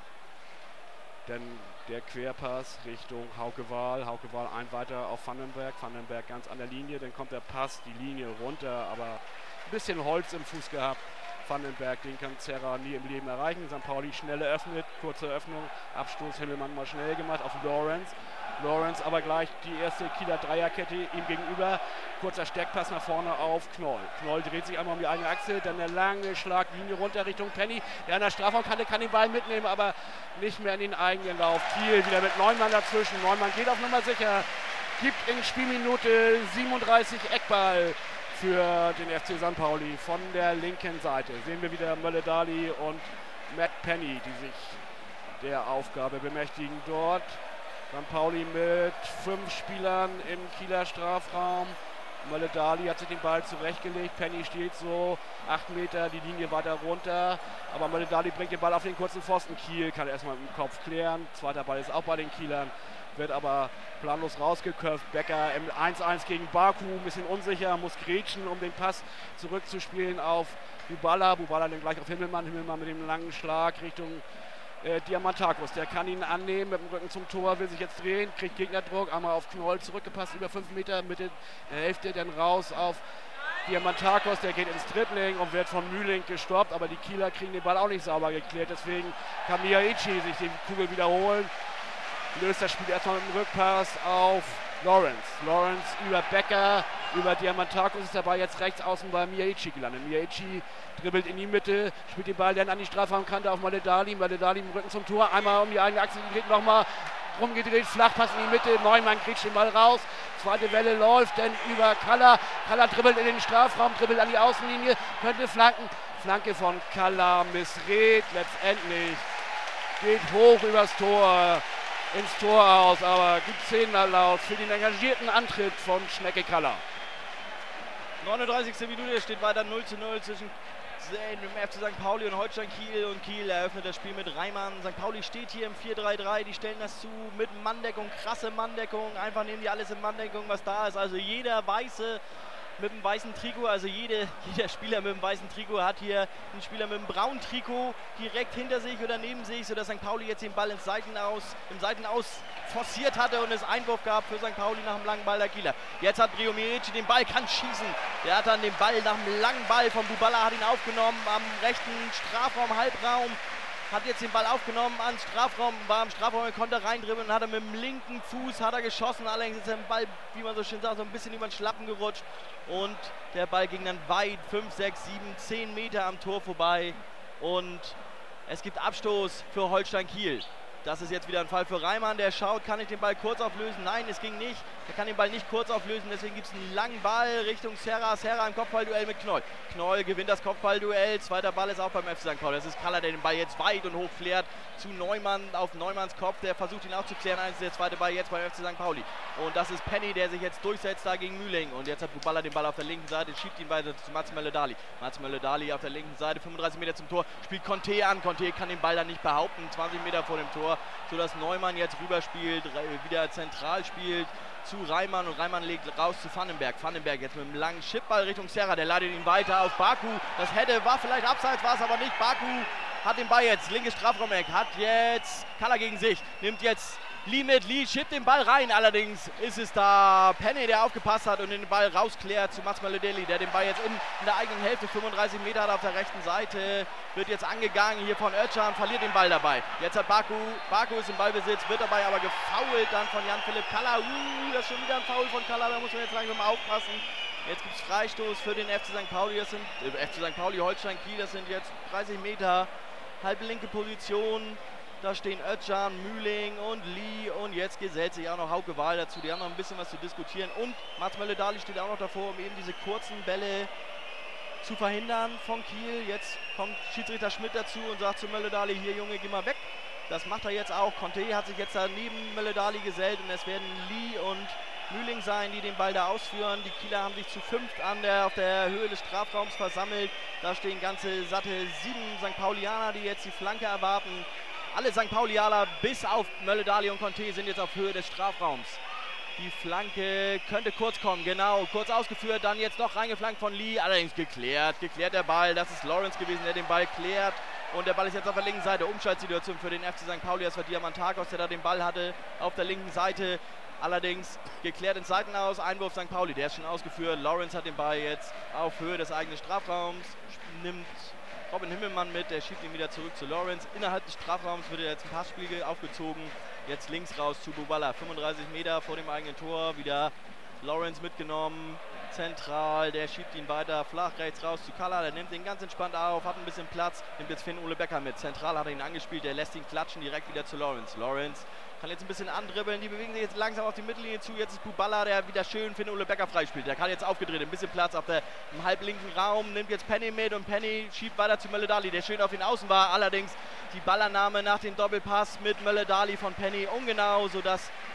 Denn der Querpass Richtung Hauke Wahl, Hauke Wahl ein weiter auf Vandenberg, Vandenberg ganz an der Linie, dann kommt der Pass, die Linie runter, aber ein bisschen Holz im Fuß gehabt. Vandenberg, den kann Serra nie im Leben erreichen. Sankt Pauli schnell eröffnet, kurze Öffnung, Abstoß Himmelmann mal schnell gemacht auf Lawrence. Lawrence aber gleich die erste Kieler Dreierkette ihm gegenüber. Kurzer Steckpass nach vorne auf Knoll. Knoll dreht sich einmal um die eigene Achse, dann der lange Schlaglinie runter Richtung Penny. Der an der Strafraumkante kann den Ball mitnehmen, aber nicht mehr in den eigenen Lauf. Kiel wieder mit Neumann dazwischen. Neumann geht auf Nummer sicher, gibt in Spielminute siebenunddreißig Eckball für den F C Sankt Pauli von der linken Seite. Sehen wir wieder Mölle-Dali und Matt Penny, die sich der Aufgabe bemächtigen dort. Sankt Pauli mit fünf Spielern im Kieler Strafraum. Mölle-Dali hat sich den Ball zurechtgelegt. Penny steht so acht Meter, die Linie weiter runter. Aber Mölle-Dali bringt den Ball auf den kurzen Pfosten. Kiel kann erstmal mit dem Kopf klären. Zweiter Ball ist auch bei den Kielern. Wird aber planlos rausgeköpft. Becker im eins eins gegen Baku, ein bisschen unsicher, muss grätschen, um den Pass zurückzuspielen auf Bubala. Bubala dann gleich auf Himmelmann. Himmelmann mit dem langen Schlag Richtung äh, Diamantakos. Der kann ihn annehmen mit dem Rücken zum Tor, will sich jetzt drehen, kriegt Gegnerdruck, einmal auf Knoll zurückgepasst, über fünf Meter, Mitte der Hälfte, dann raus auf Diamantakos, der geht ins Dribbling und wird von Mühling gestoppt, aber die Kieler kriegen den Ball auch nicht sauber geklärt, deswegen kann Miyaichi sich die Kugel wiederholen. Löst das Spiel erstmal mit dem Rückpass auf Lawrence. Lawrence über Becker, über Diamantakos ist dabei jetzt rechts außen bei Miyaichi gelandet. Miyaichi dribbelt in die Mitte, spielt den Ball dann an die Strafraumkante auf Mölle-Dali. Mölle-Dali im Rücken zum Tor, einmal um die eigene Achse gedreht, nochmal rumgedreht, Flachpass in die Mitte, Neumann kriegt den Ball raus. Zweite Welle läuft dann über Kalla. Kalla dribbelt in den Strafraum, dribbelt an die Außenlinie, könnte flanken. Flanke von Kalla missrät, letztendlich geht hoch übers Tor. Ins Tor aus, aber gibt Szenenapplaus für den engagierten Antritt von Schnecke Kalla. neununddreißigste Minute, steht weiter null zu null zwischen dem F C Sankt Pauli und Holstein Kiel, und Kiel eröffnet das Spiel mit Reimann. Sankt Pauli steht hier im vier drei drei, die stellen das zu mit Manndeckung, krasse Manndeckung, einfach nehmen die alles in Manndeckung, was da ist. Also jeder Weiße mit dem weißen Trikot, also jede, jeder Spieler mit dem weißen Trikot hat hier einen Spieler mit dem braunen Trikot direkt hinter sich oder neben sich, sodass Sankt Pauli jetzt den Ball ins Seitenaus, im Seitenaus forciert hatte und es Einwurf gab für Sankt Pauli nach dem langen Ball der Kieler. Jetzt hat Brio Miyaichi den Ball, kann schießen. Der hat dann den Ball nach dem langen Ball von Bubala, hat ihn aufgenommen am rechten Strafraum, Halbraum. Hat jetzt den Ball aufgenommen ans Strafraum, war im Strafraum, er konnte reindribbeln und hat er mit dem linken Fuß hat er geschossen. Allerdings ist der Ball, wie man so schön sagt, so ein bisschen über den Schlappen gerutscht. Und der Ball ging dann weit, fünf, sechs, sieben, zehn Meter am Tor vorbei. Und es gibt Abstoß für Holstein Kiel. Das ist jetzt wieder ein Fall für Reimann, der schaut, kann ich den Ball kurz auflösen? Nein, es ging nicht. Er kann den Ball nicht kurz auflösen, deswegen gibt es einen langen Ball Richtung Serra. Serra im Kopfballduell mit Knoll. Knoll gewinnt das Kopfballduell. Zweiter Ball ist auch beim F C Sankt Pauli. Das ist Kalla, der den Ball jetzt weit und hoch klärt zu Neumann auf Neumanns Kopf. Der versucht ihn auch zu klären. Eins der zweite Ball jetzt beim F C Sankt Pauli. Und das ist Penny, der sich jetzt durchsetzt da gegen Mühling. Und jetzt hat Bubala den Ball auf der linken Seite, schiebt ihn weiter zu Mats Mölle-Dali. Mats Mölle-Dali auf der linken Seite, fünfunddreißig Meter zum Tor, spielt Conte an. Conte kann den Ball dann nicht behaupten, zwanzig Meter vor dem Tor, sodass Neumann jetzt rüberspielt, wieder zentral spielt zu Reimann, und Reimann legt raus zu Vandenberg. Vandenberg jetzt mit einem langen Chipball Richtung Serra, der leitet ihn weiter auf Baku. Das hätte, war vielleicht abseits, war es aber nicht. Baku hat den Ball jetzt, linkes Strafraumeck, hat jetzt Kalla gegen sich, nimmt jetzt Lee mit, Lee schiebt den Ball rein, allerdings ist es da Penny, der aufgepasst hat und den Ball rausklärt zu Mats Mölle-Dali, der den Ball jetzt in, in der eigenen Hälfte, fünfunddreißig Meter hat auf der rechten Seite, wird jetzt angegangen hier von Özcan, verliert den Ball dabei. Jetzt hat Baku, Baku ist im Ballbesitz, wird dabei aber gefoult dann von Jan-Philipp Kalla. Uh, das ist schon wieder ein Foul von Kalla, da muss man jetzt langsam aufpassen. Jetzt gibt es Freistoß für den F C Sankt Pauli, das sind, äh, F C Sankt Pauli, Holstein Kiel, das sind jetzt dreißig Meter, halbe linke Position. Da stehen Özcan, Mühling und Lee, und jetzt gesellt sich auch noch Hauke Wahl dazu. Die haben noch ein bisschen was zu diskutieren, und Mats Mölle-Dali steht auch noch davor, um eben diese kurzen Bälle zu verhindern von Kiel. Jetzt kommt Schiedsrichter Schmidt dazu und sagt zu Mölle-Dali, hier Junge, geh mal weg. Das macht er jetzt auch. Conte hat sich jetzt da neben Mölle-Dali gesellt, und es werden Lee und Mühling sein, die den Ball da ausführen. Die Kieler haben sich zu fünft an der, auf der Höhe des Strafraums versammelt. Da stehen ganze satte sieben Sankt Paulianer, die jetzt die Flanke erwarten. Alle Sankt Paulianer bis auf Mölle-Dali und Conte sind jetzt auf Höhe des Strafraums. Die Flanke könnte kurz kommen, genau, kurz ausgeführt, dann jetzt noch reingeflankt von Lee, allerdings geklärt, geklärt der Ball, das ist Lawrence gewesen, der den Ball klärt, und der Ball ist jetzt auf der linken Seite, Umschaltsituation für den F C Sankt Pauli, das war Diamantakos, der da den Ball hatte, auf der linken Seite, allerdings geklärt ins Seitenaus, Einwurf Sankt Pauli, der ist schon ausgeführt, Lawrence hat den Ball jetzt auf Höhe des eigenen Strafraums, nimmt Robin Himmelmann mit, der schiebt ihn wieder zurück zu Lawrence. Innerhalb des Strafraums wird jetzt ein Passspiel aufgezogen. Jetzt links raus zu Bubala, fünfunddreißig Meter vor dem eigenen Tor. Wieder Lawrence mitgenommen, zentral, der schiebt ihn weiter flach rechts raus zu Kalla. Der nimmt ihn ganz entspannt auf, hat ein bisschen Platz, nimmt jetzt Finn Ole Becker mit. Zentral hat er ihn angespielt, der lässt ihn klatschen, direkt wieder zu Lawrence. Lawrence kann jetzt ein bisschen andribbeln, die bewegen sich jetzt langsam auf die Mittellinie zu. Jetzt ist Bubala, der wieder schön Finn Ole Becker freispielt. Der kann jetzt aufgedreht, ein bisschen Platz auf der, im halblinken Raum, nimmt jetzt Penny mit, und Penny schiebt weiter zu Mölle-Dali, der schön auf den Außen war. Allerdings die Ballannahme nach dem Doppelpass mit Mölle-Dali von Penny ungenau, sodass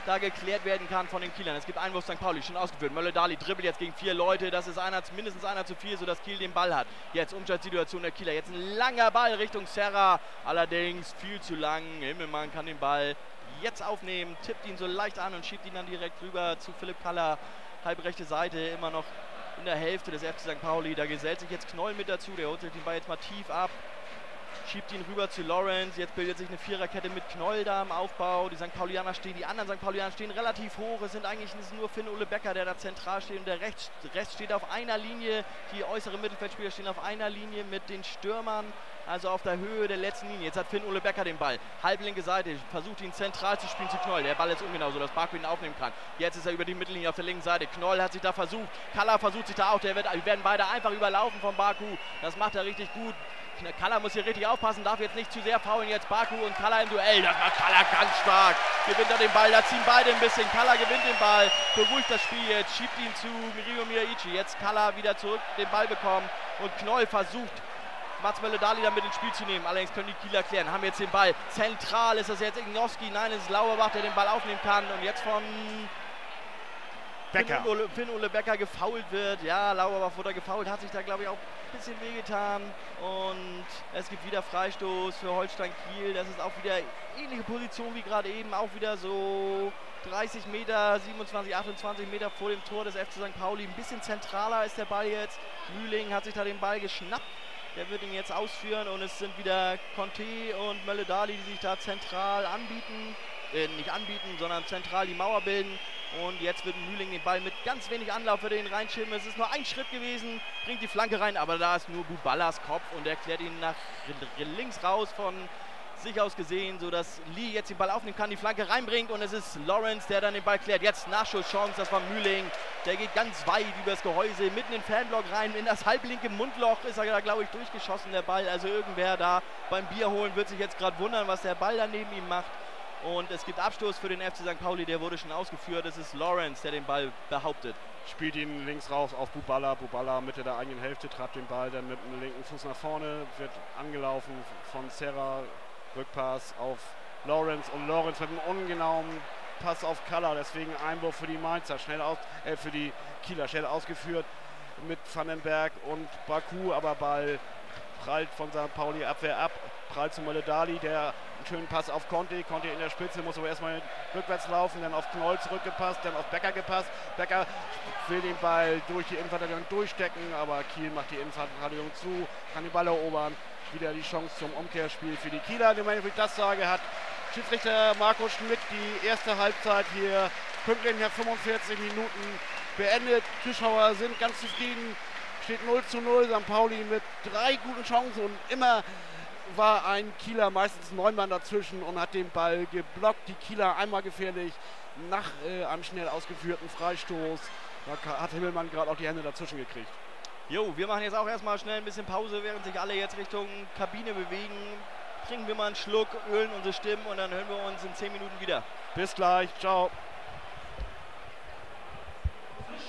da geklärt werden kann von den Kielern. Es gibt Einwurf Sankt Pauli, schon ausgeführt. Mölle-Dali dribbelt jetzt gegen vier Leute. Das ist einer, mindestens einer zu viel, sodass Kiel den Ball hat. Jetzt Umschaltsituation der Kieler. Jetzt ein langer Ball Richtung Serra. Allerdings viel zu lang. Himmelmann kann den Ball jetzt aufnehmen, tippt ihn so leicht an und schiebt ihn dann direkt rüber zu Philipp Kaller. Halbrechte Seite, immer noch in der Hälfte des F C Sankt Pauli. Da gesellt sich jetzt Knoll mit dazu. Der holt sich den Ball jetzt mal tief ab. Schiebt ihn rüber zu Lawrence. Jetzt bildet sich eine Viererkette mit Knoll da im Aufbau. Die Sankt Paulianer stehen, die anderen Sankt Paulianer stehen relativ hoch. Es sind eigentlich es ist nur Finn-Ole Becker, der da zentral steht. Und der Rest, Rest steht auf einer Linie. Die äußeren Mittelfeldspieler stehen auf einer Linie mit den Stürmern. Also auf der Höhe der letzten Linie. Jetzt hat Finn-Ole Becker den Ball. Halblinke Seite. Versucht ihn zentral zu spielen zu Knoll. Der Ball ist ungenau, sodass Baku ihn aufnehmen kann. Jetzt ist er über die Mittellinie auf der linken Seite. Knoll hat sich da versucht. Kalla versucht sich da auch. Der wird, die werden beide einfach überlaufen von Baku. Das macht er richtig gut. Kalla muss hier richtig aufpassen, darf jetzt nicht zu sehr faulen. Jetzt Baku und Kalla im Duell. Das macht Kalla ganz stark. Gewinnt er den Ball, da ziehen beide ein bisschen. Kalla gewinnt den Ball, beruhigt das Spiel jetzt, schiebt ihn zu Mirio Miyaichi. Jetzt Kalla wieder zurück, den Ball bekommen. Und Knoll versucht, Mats Mölle-Dali damit ins Spiel zu nehmen. Allerdings können die Kieler klären, haben jetzt den Ball. Zentral ist das jetzt Ignowski. Nein, es ist Lauerbach, der den Ball aufnehmen kann. Und jetzt von Becker. Finn-Ole Finn Becker gefoult wird. Ja, Lauerbach wurde gefoult, hat sich da glaube ich auch ein bisschen wehgetan. Und es gibt wieder Freistoß für Holstein Kiel. Das ist auch wieder ähnliche Position wie gerade eben. Auch wieder so dreißig Meter, siebenundzwanzig, achtundzwanzig Meter vor dem Tor des F C Sankt Pauli. Ein bisschen zentraler ist der Ball jetzt. Mühling hat sich da den Ball geschnappt. Der wird ihn jetzt ausführen und es sind wieder Conte und Mölle-Dali, die sich da zentral anbieten. Äh, nicht anbieten, sondern zentral die Mauer bilden. Und jetzt wird Mühling den Ball mit ganz wenig Anlauf für den reinschieben. Es ist nur ein Schritt gewesen, bringt die Flanke rein, aber da ist nur Buballas Kopf und er klärt ihn nach links raus von sich aus gesehen, sodass Lee jetzt den Ball aufnehmen kann, die Flanke reinbringt und es ist Lawrence, der dann den Ball klärt. Jetzt Nachschusschance, das war Mühling. Der geht ganz weit übers Gehäuse, mitten in den Fanblock rein, in das halblinke Mundloch ist er da, glaube ich, durchgeschossen, der Ball. Also irgendwer da beim Bier holen wird sich jetzt gerade wundern, was der Ball da neben ihm macht. Und es gibt Abstoß für den F C Sankt Pauli, der wurde schon ausgeführt. Es ist Lawrence, der den Ball behauptet. Spielt ihn links raus auf Buballa. Buballa Mitte der eigenen Hälfte, treibt den Ball dann mit dem linken Fuß nach vorne, wird angelaufen von Serra, Rückpass auf Lawrence und Lawrence mit einem ungenauen Pass auf Kalla. Deswegen Einwurf für die Mainzer, schnell aus, äh, für die Kieler, schnell ausgeführt mit Vandenberg und Baku, aber Ball prallt von Sankt Pauli Abwehr ab, prallt zu Mölle-Dali, der einen schönen Pass auf Conte, Conte in der Spitze, muss aber erstmal rückwärts laufen, dann auf Knoll zurückgepasst, dann auf Becker gepasst, Becker will den Ball durch die Innenverteidigung durchstecken, aber Kiel macht die Innenverteidigung zu, kann den Ball erobern, wieder die Chance zum Umkehrspiel für die Kieler. Wenn ich das sage, hat Schiedsrichter Marco Schmidt die erste Halbzeit hier pünktlich nach fünfundvierzig Minuten beendet. Zuschauer sind ganz zufrieden. Steht null zu null, Sankt Pauli mit drei guten Chancen und immer war ein Kieler, meistens Neumann dazwischen und hat den Ball geblockt. Die Kieler einmal gefährlich nach äh, einem schnell ausgeführten Freistoß. Da hat Himmelmann gerade auch die Hände dazwischen gekriegt. Jo, wir machen jetzt auch erstmal schnell ein bisschen Pause, während sich alle jetzt Richtung Kabine bewegen. Trinken wir mal einen Schluck, ölen unsere Stimmen und dann hören wir uns in zehn Minuten wieder. Bis gleich, ciao.